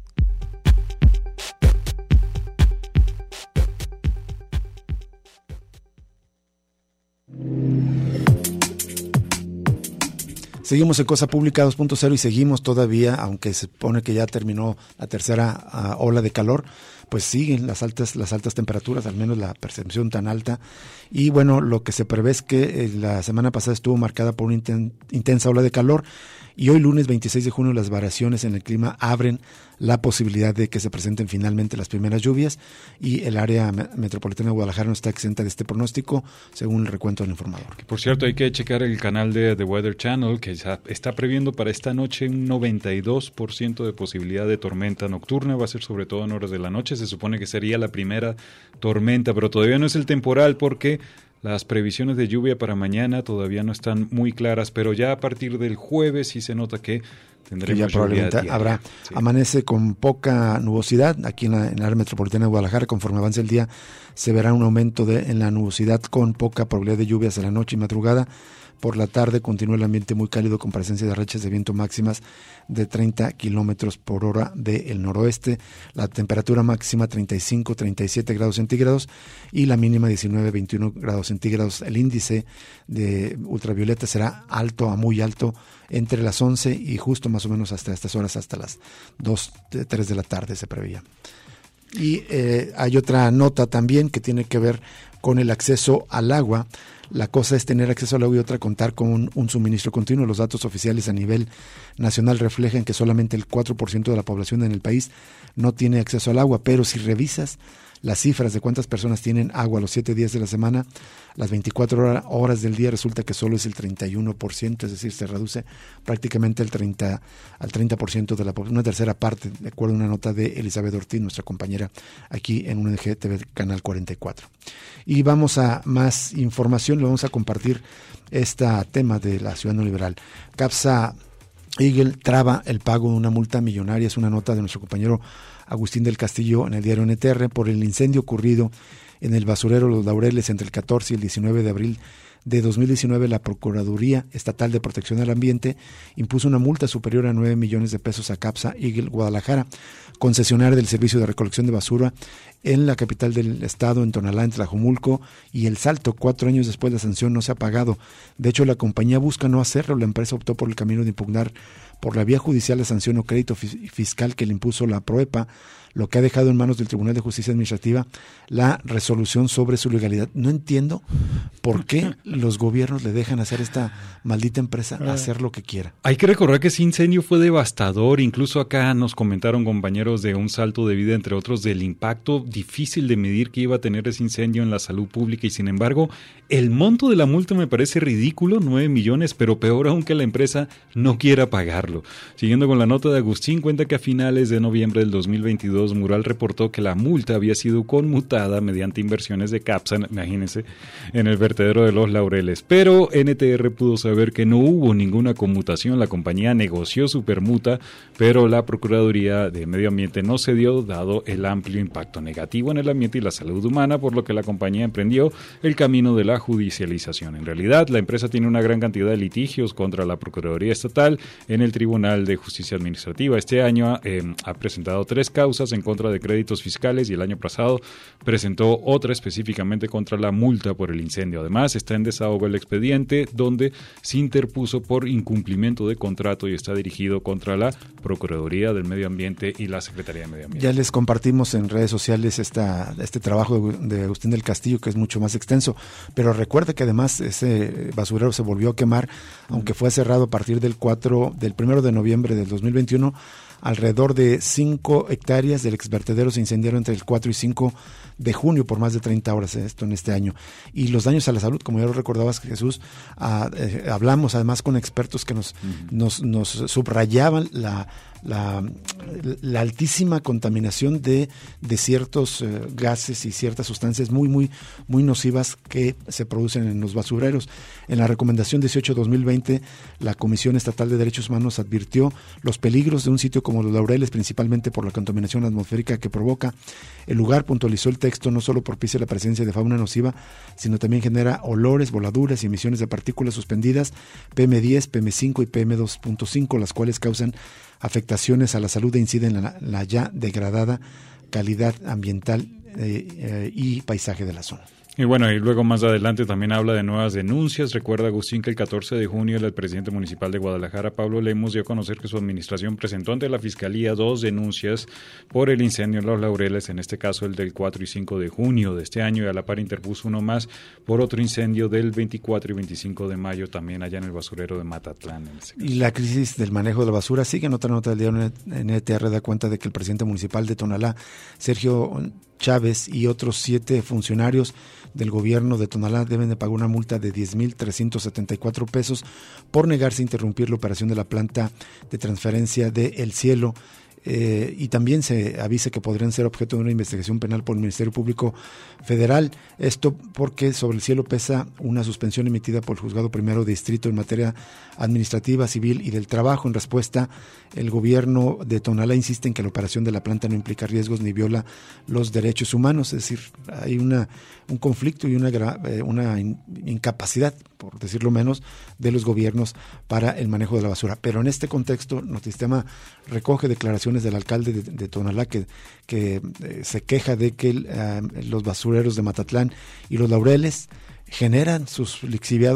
Seguimos en Cosa Pública dos punto cero y seguimos todavía, aunque se supone que ya terminó la tercera uh, ola de calor, pues siguen las altas las altas temperaturas, al menos la percepción tan alta. Y bueno, lo que se prevé es que eh, la semana pasada estuvo marcada por una inten, intensa ola de calor, y hoy lunes veintiséis de junio las variaciones en el clima abren la posibilidad de que se presenten finalmente las primeras lluvias, y el área metropolitana de Guadalajara no está exenta de este pronóstico, según el recuento del informador. Por cierto, hay que checar el canal de The Weather Channel, que está previendo para esta noche un noventa y dos por ciento de posibilidad de tormenta nocturna. Va a ser sobre todo en horas de la noche. Se supone que sería la primera tormenta, pero todavía no es el temporal porque las previsiones de lluvia para mañana todavía no están muy claras, pero ya a partir del jueves sí se nota que tendremos que ya probablemente lluvia habrá. Sí. Amanece con poca nubosidad aquí en la, en la área metropolitana de Guadalajara. Conforme avance el día se verá un aumento de, en la nubosidad con poca probabilidad de lluvias en la noche y madrugada. Por la tarde continúa el ambiente muy cálido con presencia de rachas de viento máximas de treinta kilómetros por hora del noroeste. La temperatura máxima treinta y cinco, treinta y siete grados centígrados y la mínima diecinueve, veintiuno grados centígrados. El índice de ultravioleta será alto a muy alto entre las once y justo más o menos hasta estas horas, hasta las dos, tres de la tarde se preveía. Y eh, hay otra nota también que tiene que ver con el acceso al agua. La cosa es tener acceso al agua y otra contar con un, un suministro continuo. Los datos oficiales a nivel nacional reflejan que solamente el cuatro por ciento de la población en el país no tiene acceso al agua, pero si revisas las cifras de cuántas personas tienen agua los siete días de la semana, las veinticuatro horas del día, resulta que solo es el treinta y uno por ciento, es decir, se reduce prácticamente el treinta, al treinta por ciento de la población, una tercera parte, de acuerdo a una nota de Elizabeth Ortiz, nuestra compañera aquí en U N G T V Canal cuarenta y cuatro. Y vamos a más información, le vamos a compartir este tema de la Ciudad Neoliberal. Capsa Eagle traba el pago de una multa millonaria, es una nota de nuestro compañero Agustín del Castillo en el diario N T R por el incendio ocurrido en el basurero Los Laureles entre el catorce y el diecinueve de abril de dos mil diecinueve. La Procuraduría Estatal de Protección al Ambiente impuso una multa superior a nueve millones de pesos a Capsa Eagle Guadalajara, concesionaria del servicio de recolección de basura en la capital del estado, en Tonalá, en Tlajomulco y El Salto. Cuatro años después la sanción no se ha pagado. De hecho, la compañía busca no hacerlo. La empresa optó por el camino de impugnar por la vía judicial la sanción o crédito fiscal que le impuso la PROEPA, lo que ha dejado en manos del Tribunal de Justicia Administrativa la resolución sobre su legalidad. No entiendo por qué los gobiernos le dejan hacer a esta maldita empresa hacer lo que quiera. Hay que recordar que ese incendio fue devastador. Incluso acá nos comentaron compañeros de Un Salto de Vida, entre otros, del impacto difícil de medir que iba a tener ese incendio en la salud pública, y sin embargo el monto de la multa me parece ridículo, nueve millones, pero peor aún que la empresa no quiera pagarlo. Siguiendo con la nota de Agustín, cuenta que a finales de noviembre del dos mil veintidós Mural reportó que la multa había sido conmutada mediante inversiones de Capsa, imagínense, en el vertedero de Los Laureles, pero N T R pudo saber que no hubo ninguna conmutación. La compañía negoció su permuta, pero la Procuraduría de Medio Ambiente no cedió, dado el amplio impacto negativo en el ambiente y la salud humana, por lo que la compañía emprendió el camino de la judicialización. En realidad, la empresa tiene una gran cantidad de litigios contra la Procuraduría Estatal en el Tribunal de Justicia Administrativa. Este año eh, ha presentado tres causas en contra de créditos fiscales y el año pasado presentó otra específicamente contra la multa por el incendio. Además, está en desahogo el expediente donde se interpuso por incumplimiento de contrato y está dirigido contra la Procuraduría del Medio Ambiente y la Secretaría de Medio Ambiente. Ya les compartimos en redes sociales esta, este trabajo de Agustín del Castillo, que es mucho más extenso, pero recuerda que además ese basurero se volvió a quemar, aunque fue cerrado a partir del cuatro, del primero de noviembre del dos mil veintiuno. Alrededor de cinco hectáreas del exvertedero se incendiaron entre el cuatro y cinco de junio por más de treinta horas, esto en este año. Y los daños a la salud, como ya lo recordabas, Jesús, ah, eh, hablamos además con expertos que nos, uh-huh. nos, nos subrayaban la, la, la altísima contaminación de, de ciertos eh, gases y ciertas sustancias muy, muy, muy nocivas que se producen en los basureros. En la recomendación dieciocho dos mil veinte, la Comisión Estatal de Derechos Humanos advirtió los peligros de un sitio como Los Laureles, principalmente por la contaminación atmosférica que provoca. El lugar, puntualizó el texto, no solo propicia la presencia de fauna nociva, sino también genera olores, voladuras y emisiones de partículas suspendidas, P M diez, P M cinco y P M dos punto cinco, las cuales causan afectaciones a la salud e inciden en la, la ya degradada calidad ambiental eh, eh, y paisaje de la zona. Y bueno, y luego más adelante también habla de nuevas denuncias. Recuerda, Agustín, que el catorce de junio el presidente municipal de Guadalajara, Pablo Lemos, dio a conocer que su administración presentó ante la Fiscalía dos denuncias por el incendio en Los Laureles, en este caso el del cuatro y cinco de junio de este año, y a la par interpuso uno más por otro incendio del veinticuatro y veinticinco de mayo, también allá en el basurero de Matatlán. En este caso. Y la crisis del manejo de la basura sigue. En otra nota del diario N T R da cuenta de que el presidente municipal de Tonalá, Sergio Chávez, y otros siete funcionarios del gobierno de Tonalá deben de pagar una multa de diez mil trescientos setenta y cuatro pesos por negarse a interrumpir la operación de la planta de transferencia de El Cielo. Eh, y también se avisa que podrían ser objeto de una investigación penal por el Ministerio Público Federal. Esto porque sobre El Cielo pesa una suspensión emitida por el Juzgado Primero de Distrito en materia administrativa, civil y del trabajo. En respuesta, el gobierno de Tonalá insiste en que la operación de la planta no implica riesgos ni viola los derechos humanos. Es decir, hay una, un conflicto y una, una incapacidad, por decirlo menos, de los gobiernos para el manejo de la basura. Pero en este contexto, Notisistema recoge declaraciones del alcalde de, de Tonalá que, que eh, se queja de que el, eh, los basureros de Matatlán y Los Laureles generan sus lixiviados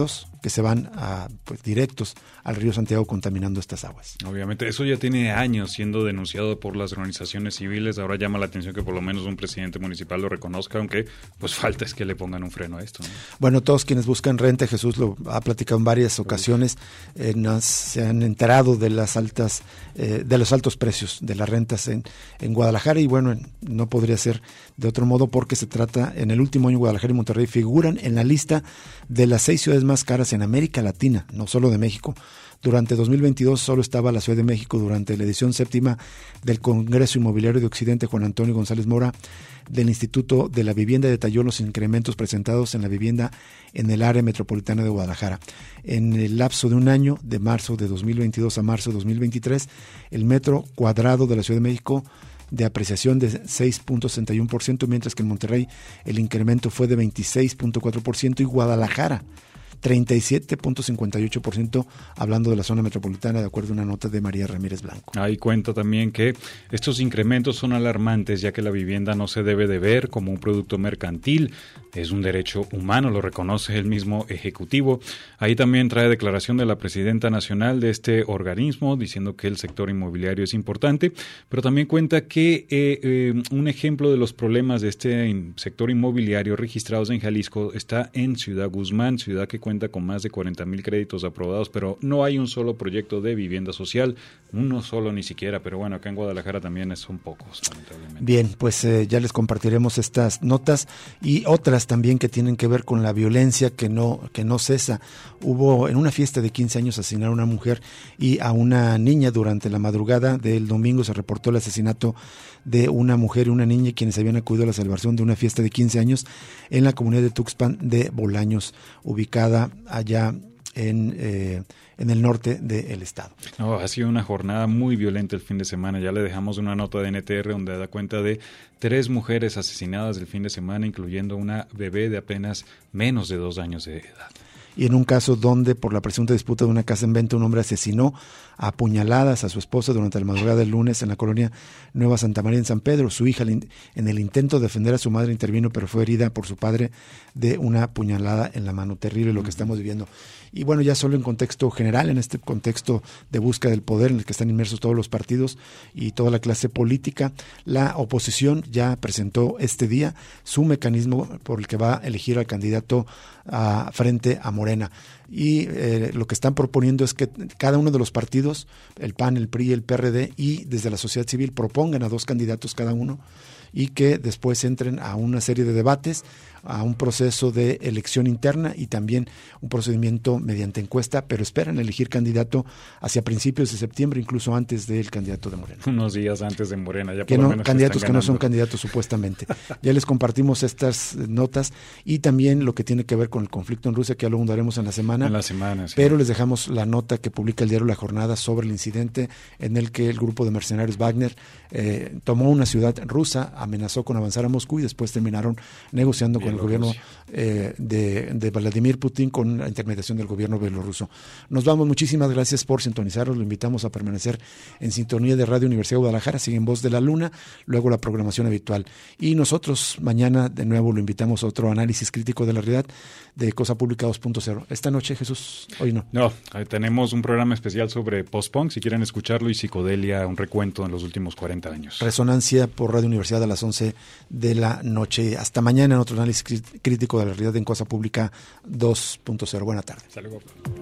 que se van a, pues, directos al río Santiago contaminando estas aguas. Obviamente, eso ya tiene años siendo denunciado por las organizaciones civiles. Ahora llama la atención que por lo menos un presidente municipal lo reconozca, aunque pues falta es que le pongan un freno a esto, ¿no? Bueno, todos quienes buscan renta, Jesús lo ha platicado en varias ocasiones, eh, nos, se han enterado de las altas, eh, de los altos precios de las rentas en, en Guadalajara, y bueno, no podría ser de otro modo porque se trata, en el último año Guadalajara y Monterrey figuran en la lista de las seis ciudades más caras en América Latina, no solo de México. Durante dos mil veintidós solo estaba la Ciudad de México. Durante la edición séptima del Congreso Inmobiliario de Occidente, Juan Antonio González Mora, del Instituto de la Vivienda, detalló los incrementos presentados en la vivienda en el área metropolitana de Guadalajara. En el lapso de un año, de marzo de dos mil veintidós a marzo de dos mil veintitrés, el metro cuadrado de la Ciudad de México de apreciación de seis punto sesenta y uno por ciento, mientras que en Monterrey el incremento fue de veintiséis punto cuatro por ciento y Guadalajara treinta y siete punto cincuenta y ocho por ciento, hablando de la zona metropolitana, de acuerdo a una nota de María Ramírez Blanco. Ahí cuenta también que estos incrementos son alarmantes, ya que la vivienda no se debe de ver como un producto mercantil, es un derecho humano, lo reconoce el mismo Ejecutivo. Ahí también trae declaración de la presidenta nacional de este organismo, diciendo que el sector inmobiliario es importante, pero también cuenta que eh, eh, un ejemplo de los problemas de este sector inmobiliario registrados en Jalisco está en Ciudad Guzmán, ciudad que cuenta con más de cuarenta mil créditos aprobados, pero no hay un solo proyecto de vivienda social, uno solo ni siquiera, pero bueno, acá en Guadalajara también son pocos, lamentablemente. Bien, pues eh, ya les compartiremos estas notas y otras también que tienen que ver con la violencia que no, que no cesa. Hubo en una fiesta de quince años asesinaron a una mujer y a una niña. Durante la madrugada del domingo se reportó el asesinato de una mujer y una niña quienes habían acudido a la celebración de una fiesta de quince años en la comunidad de Tuxpan de Bolaños, ubicada allá en, eh, en el norte del estado. Oh, ha sido una jornada muy violenta el fin de semana. Ya le dejamos una nota de N T R donde da cuenta de tres mujeres asesinadas el fin de semana, incluyendo una bebé de apenas menos de dos años de edad. Y en un caso donde por la presunta disputa de una casa en venta un hombre asesinó a apuñaladas a su esposa durante la madrugada del lunes en la colonia Nueva Santa María en San Pedro. Su hija, en el intento de defender a su madre, intervino, pero fue herida por su padre de una puñalada en la mano. Terrible lo que estamos viviendo. Y bueno, ya solo en contexto general, en este contexto de búsqueda del poder en el que están inmersos todos los partidos y toda la clase política, la oposición ya presentó este día su mecanismo por el que va a elegir al candidato a, frente a Morena. Y eh, lo que están proponiendo es que cada uno de los partidos, el P A N, el P R I, el P R D y desde la sociedad civil propongan a dos candidatos cada uno y que después entren a una serie de debates, a un proceso de elección interna y también un procedimiento mediante encuesta, pero esperan elegir candidato hacia principios de septiembre, incluso antes del candidato de Morena. Unos días antes de Morena, ya que por no, lo menos candidatos que no son ganando. candidatos supuestamente. Ya les compartimos estas notas y también lo que tiene que ver con el conflicto en Rusia, que ya lo abundaremos en la semana. En la semana, sí. Pero les dejamos la nota que publica el diario La Jornada sobre el incidente en el que el grupo de mercenarios Wagner eh, tomó una ciudad rusa, amenazó con avanzar a Moscú y después terminaron negociando con el gobierno eh, de, de Vladimir Putin con la intermediación del gobierno bielorruso. Nos vamos, muchísimas gracias por sintonizarnos, lo invitamos a permanecer en sintonía de Radio Universidad de Guadalajara, sigue en Voz de la Luna, luego la programación habitual. Y nosotros mañana de nuevo lo invitamos a otro análisis crítico de la realidad de Cosa Pública dos punto cero. Esta noche, Jesús, hoy no. No, tenemos un programa especial sobre post-punk, si quieren escucharlo, y psicodelia, un recuento en los últimos cuarenta años. Resonancia por Radio Universidad a las once de la noche. Hasta mañana en otro análisis crítico de la realidad en Cosa Pública dos punto cero. Buena tarde. Saludos.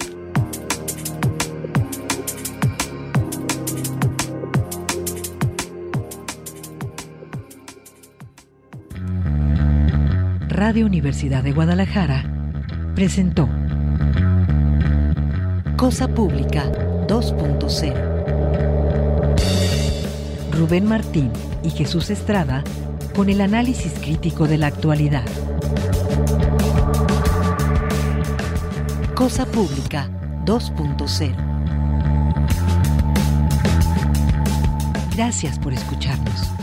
Radio Universidad de Guadalajara presentó Cosa Pública dos punto cero. Rubén Martín y Jesús Estrada con el análisis crítico de la actualidad. Cosa Pública dos punto cero. Gracias por escucharnos.